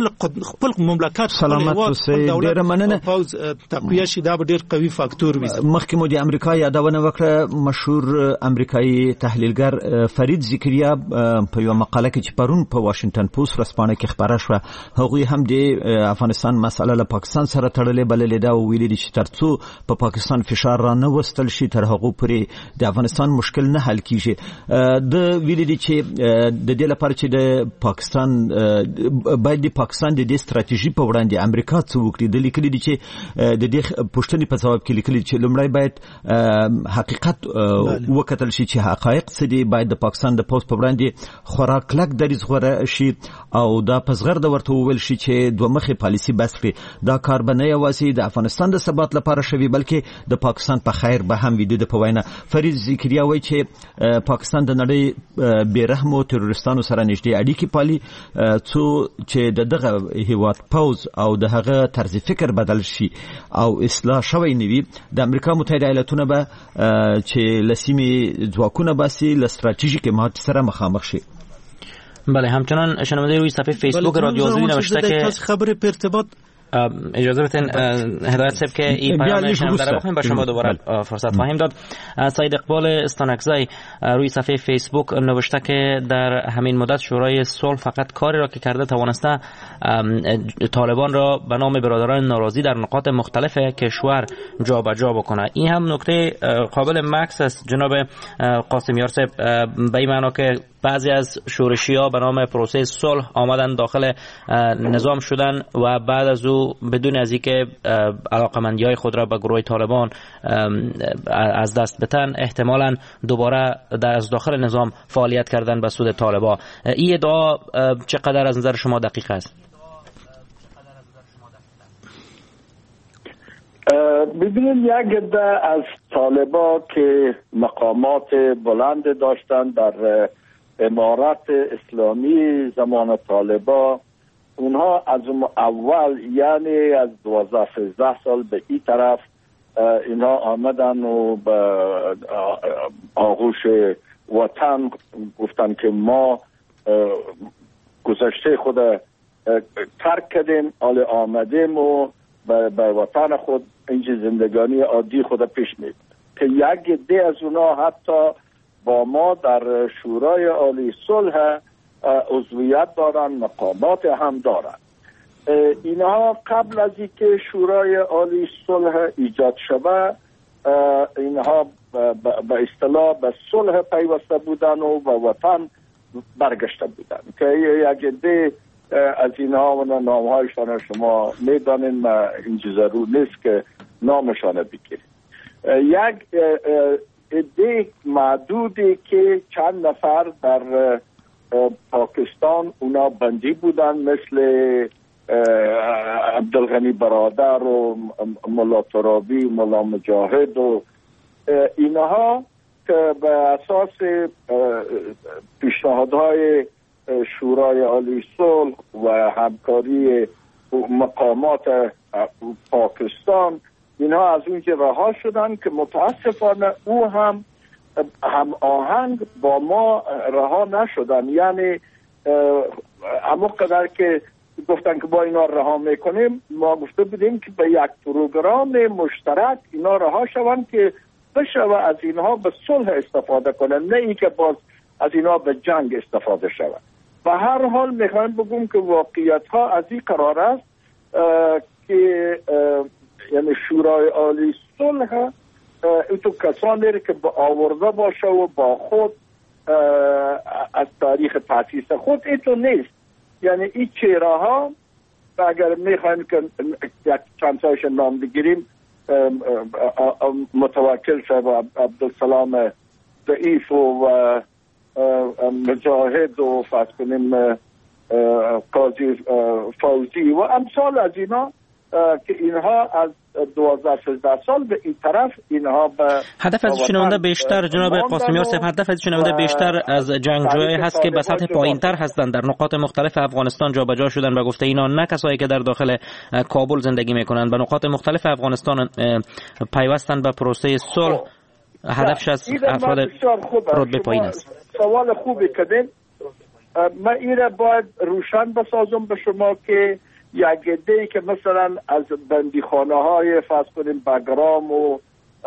خپل مملکت سلامت اوسئ. ډیر مننه. پاوز تقویه شي دا ډیر قوي فاکتور وي. مخکې مو د امریکا یادونه وکړه. مشهور امریکایي تحلیلګر فرید ذکریا په یو مقاله کې چې پرون په واشنگټن پوسټ ورځپاڼه کې خبره شوه هغوی هم د افغانستان مسله له پاکستان سره تړلې بللې دا ویلي دي چې ترڅو په پاکستان فشار را نه وستل شي تر هغه پورې د افغانستان مشکل نه حل کیږي. د ویلي دي چې د دې لپاره چې د پاکستان باید د پاکستان د ستراتیژي په وړاندې امریکا څه وکړي. د لیکلي دي چې د دې پوښتنې په ځواب کې لیکلي چې لومړی باید حقیقت وکتل شي چې حقایق څه دي. باید د پاکستان د پوز په وړاندې خورا کلک دریځ غوره شي او دا په زغرده ورته وویل شي چې دوه مخې پالیسي بس کړي. دا کار به نه یوازې د افغانستان د ثبات لپاره شوي بلکې د پاکستان په خیر به هم وي. د په وینا فرید ذکریا وایي چې پاکستان د نړۍ بې رحمو تروریستانو سره نږدې اړیکې پالي څو چې دغه هیواد پوز او د هغه طرز فکر بدل شي او اصلاح شوی نوي. د امریکا متحده ایالاتونه به چې لسیمې ځواکونه باسي له ستراتیژیک مهاجرت سره مخامخ شي. بله، همچنان شنونده روی صفحه فیسبوک رادیو آزادی نوشته که خبر په ارتباط اجازه بدین هدایت صاحب که این پیام شما در بخونیم با شما دوباره فرصت خواهیم داد. سید اقبال استانکزی روی صفحه فیسبوک نوشته که در همین مدت شورای صلح فقط کاری را که کرده توانسته طالبان را به نام برادران ناراضی در نقاط مختلف کشور جابجا بکنه. این هم نکته قابل مکس است جناب قاسمیار صاحب، به این معنا که بعضی از شورشی‌ها به نام پروسه صلح آمدن داخل نظام شدن و بعد از او بدون از اینکه علاقمندی‌های خود را به گروه طالبان از دست بدن احتمالاً دوباره از داخل نظام فعالیت کردن به سود طالبان. این ادعا چقدر از نظر شما دقیق است؟ ببینید، یک عده از طالبان که مقامات بلند داشتن در امارت اسلامی زمان طالبان، اونها از اول یعنی از 12-13 سال به این طرف اینها آمدن و به آغوش وطن گفتن که ما گذشته خود ترک کردیم، حال آمدیم و به وطن خود اینجا زندگانی عادی خود پیش میبریم. که یک عده از اونها حتی با ما در شورای عالی صلح عضویت دارن، مقامات هم دارن. اینها قبل از اینکه شورای عالی صلح ایجاد شود اینها به اصطلاح به صلح پیوسته بودن و به وطن برگشته بودن که یک عده از اینها و نامهایشان شما میدانین، اینجا ضرور نیست که نامشان بگیرید. یک عده معدودی که چند نفر در پاکستان اونا بندی بودن مثل عبدالغنی برادر و ملا ترابی و ملا مجاهد و اینها که به اساس پیشنهادهای شورای عالی صلح و همکاری مقامات پاکستان اینها از اونجا رها شدن که متاسفانه او هم آهنگ با ما رها نشدن. یعنی اما قدر که گفتن که با اینا رها میکنیم، ما گفته بودیم که به یک پروگرام مشترک اینا رها شوند که بشوه از اینها به صلح استفاده کنن، نه ای که باز از اینها به جنگ استفاده شود. به هر حال میخوایم بگم که واقعیت ها از این قرار است که یعنی شورای عالی صلح ایتو کسانی که با آورده باشه و با خود از تاریخ تاسیس خود ایتو نیست. یعنی این چهره ها اگر میخوایم که یک چند تایش نام بگیریم، متوکل صاحب، عبدالسلام ضعیف و مجاهد و فرض کنیم قاضی فوزی و امثال از اینا که اینها از 12-13 سال به این طرف اینها به هدف از شنونده بیشتر جناب قاسمیار صاحب، هدف از شنونده بیشتر از جنگجویی هست که به سطح پایین‌تر هستند، در نقاط مختلف افغانستان جابجا شدن و گفته اینا نه کسایی که در داخل کابل زندگی میکنند، به نقاط مختلف افغانستان پیوستند به پروسه صلح. هدفش از افراد رتبه پایین است. سوال خوبی کردین. من این را باید روشن بسازم به شما که یک عده‌ای که مثلا از بندیخانه های فرض کنیم بگرام و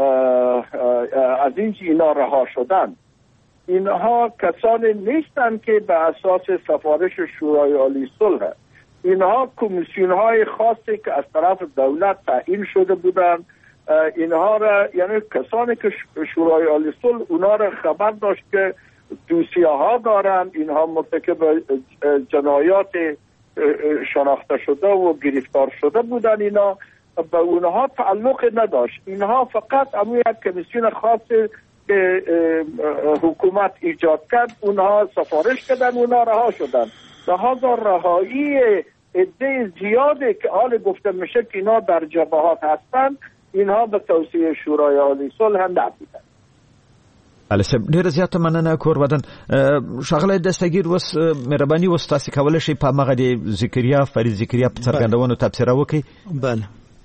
از اینا رها شدن، اینها کسانی نیستن که به اساس سفارش شورای عالی صلح، اینها کمیسیون های خاصی که از طرف دولت تعیین شده بودن، اینها را یعنی کسانی که شورای عالی صلح اونا را خبر داشت که دوسیه ها دارن، اینها مرتکب جنایات شناخته شده و گرفتار شده بودن، اینا به اونها تعلق نداشت. اینها فقط اما یک کمیسیون خاص که حکومت ایجاد کرد، اونها سفارش کردن، اونها رها شدن. لحاظا رهایی عده زیاده که حال گفته میشه که اینا در جبهات هستن، اینها به توصیه شورای عالی صلح هم نبودن. علي صاحب ډیره زیاته مننه کوربدن. ښاغلی دستګیر اوس مهرباني اوس تاسې کولی شئ په هماغه د ذکریا فرید ذکریا په څرګندونو تبصره وکړئ؟ بله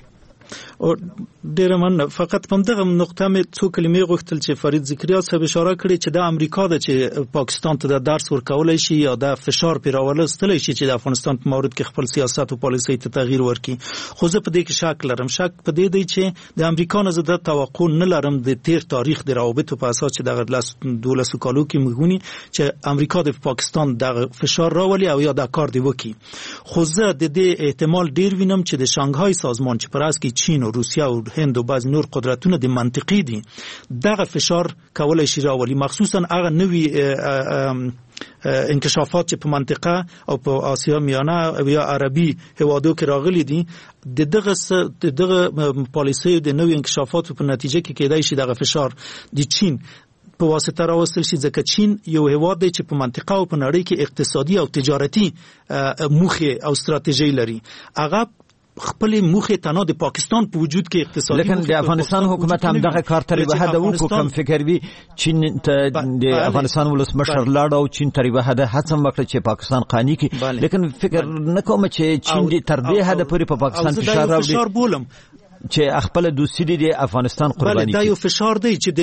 ډیره مننه. فقط په دغه نقطه مې څو کلمې غوښتل چې فرید ذکریا صاحب اشاره کړې چې د امریکا د چې پاکستان ته د درس ورکولای شي یا د فشار پیراولستلی شي چې د افغانستان په مورد کې خپل سیاست او پالیسۍ ته تغییر ورکړي. خو زه په دې کې شک لرم. شک په دې دی چې د امریکا نه زه د توقع نه لرم د تیر تاریخ د روابطو په اساس چې دغه 12 کالو کې موږ ویني چې امریکا د پاکستان دغه فشار راولي او یا د کار دی وکړي. خو زه د دې احتمال ډیر وینم چې د شانګهای سازمان چې پر اساس کې چین او روسیا او هند او بعض نور قدرتونه د منطقي دي دغه فشار کولای شي راولي، مخصوصا هغه نوي انکشافات چې په منطقه او په آسیا میانه او یا عربي هوادو کې راغلي دي. دغه پالیسي د نوي انکشافاتو په نتیجه کې کېدای شي دغه فشار د چین په واسطه راوستل شي، ځکه چین یو هواد دی چې په منطقه او په نړۍ کې اقتصادي او تجارتي موخه او ستراتیژي لري. هغه خپل موخه تنها د پاکستان په وجود کې اقتصادي، لیکن د افغانستان حکومت هم دغه کار تر به حد وکړو. کوم فکر وی چین ته د افغانستان ولسمشر لاړ او چین تر به حد هڅه وکړه چې پاکستان قانوني کړي، لیکن فکر نه کوم چې چین تر دې حد پورې په پاکستان فشار راوړي چې خپل دوستي د افغانستان قرباني کړي. دا یو فشار دی چې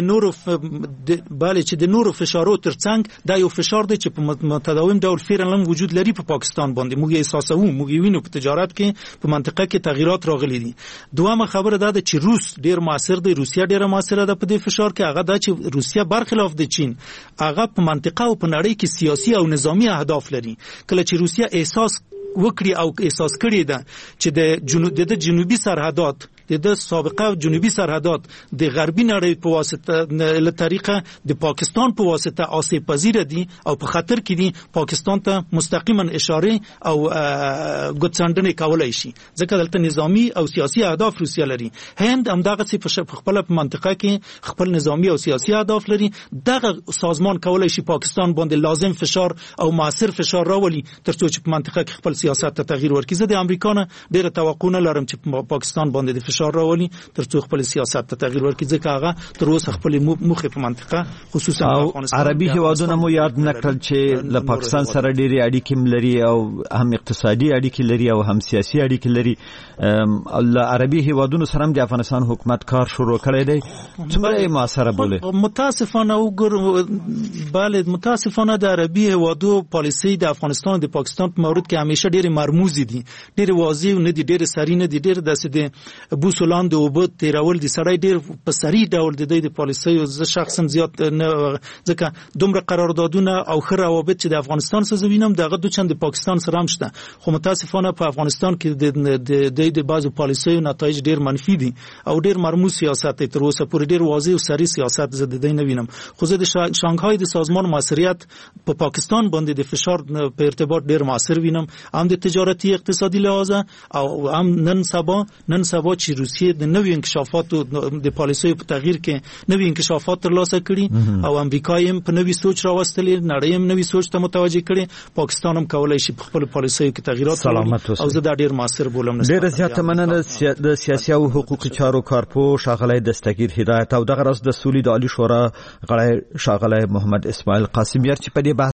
د نورو فشارو ترڅنګ دا یو فشار دی چې په متداوم ډول فعلا وجود لري په پاکستان باندې. موږ احساسوو، موږ وینو په تجارت کې په منطقه کې تغیرات راغلي دي. دوامه خبره دا ده چې روس ډیر موثر دی، روسیا ډیره موثره ده په دې فشار کې. هغه دا چې روسیا برخلاف د چین هغه په منطقه او په نړۍ کې سیاسي او نظامی اهداف لري. کله چې روسیا احساس وکړي او احساس کړي ده چې د جنوبي سرحدات د سابقه جنوبي سرحدات د غربي نړۍ په واسطه له طریقه د پاکستان په واسطه آسیب پذیر دي او په خطر کې دي پاکستان ته مستقیما اشاره او ګوتڅنډنه کولای شي ځکه دلته نظامی او سیاسي اهداف روسیه لري. هند هم دغه څه په خپل منطقه کې خپل نظامی او سیاسي اهداف لري. دغه سازمان کولای شي پاکستان باندې لازم فشار او موثر فشار راولي ترڅو چې په منطقه کې خپل سیاست ته تغییر ورکړي. زه د امریکا نه ډېر توقع نه لرم چې پاکستان باندې د فشار راولي ترڅو خپل سیاست ته تغییر ورکړي ځکه هغه تر اوسه خپل موخه په منطقه خصوصا افغانستان عربي هیوادونه مو یاد نکړل چې له پاکستان سره ډېری اړیکې لري او هم اقتصادي اړیکې لري او هم سیاسي اړیکې لري. له عربي هیوادونو سره هم د افغانستان حکومت کار شروع کړی دی. څومره موثره بوله؟ متاسفانه د عربي هیوادو پالیسي د افغانستان او د پاکستان په مورد کې همیشه ډېر مرموزي دي، ډېر واضح نه دي، ډېر سری نه دي، ډېر داسې د بوسولان د اوبو تیرول دي. سړی ډېر په سری ډول د پالیسي او زه شخصا زیات نه ځکه دومره قراردادونه او ښه روابط چې د افغانستان سره وینم دغه دوه چند د پاکستان سره هم شته، خو متاسفانه په افغانستان کې د بعضو پالیسیو نتایج ډېر منفي دي او ډېر مرموز سیاست تر اوسه پورې ډېر واضح او سری سیاست زه د دې نه وینم. خو زه د شانګهای د سازمان موثریت په پاکستان باندې د فشار په ارتباط ډېر موثر وینم، هم د تجارتي اقتصادي لحاظه او هم نن سبا چې روسیه د نوې انکشافاتو د پالیسیو په تغییر کې نوې انکشافات ترلاسه کړي او امریکا هم په نوې سوچ راوستلې، نړۍ هم نوې سوچ ته متوجه کړي، پاکستان هم کولای شي په خپل پالیسیو کې تغییرات وکړي او زه دا ډېر موثر بولم. ډېر زیاته مننه د سیاسي او حقوقي چارو کارپو ښاغلی دستګیر هدایت او دغه راز د سولې د عالی شورا غړی ښاغلی محمد اسماعیل قاسمیار چې په دې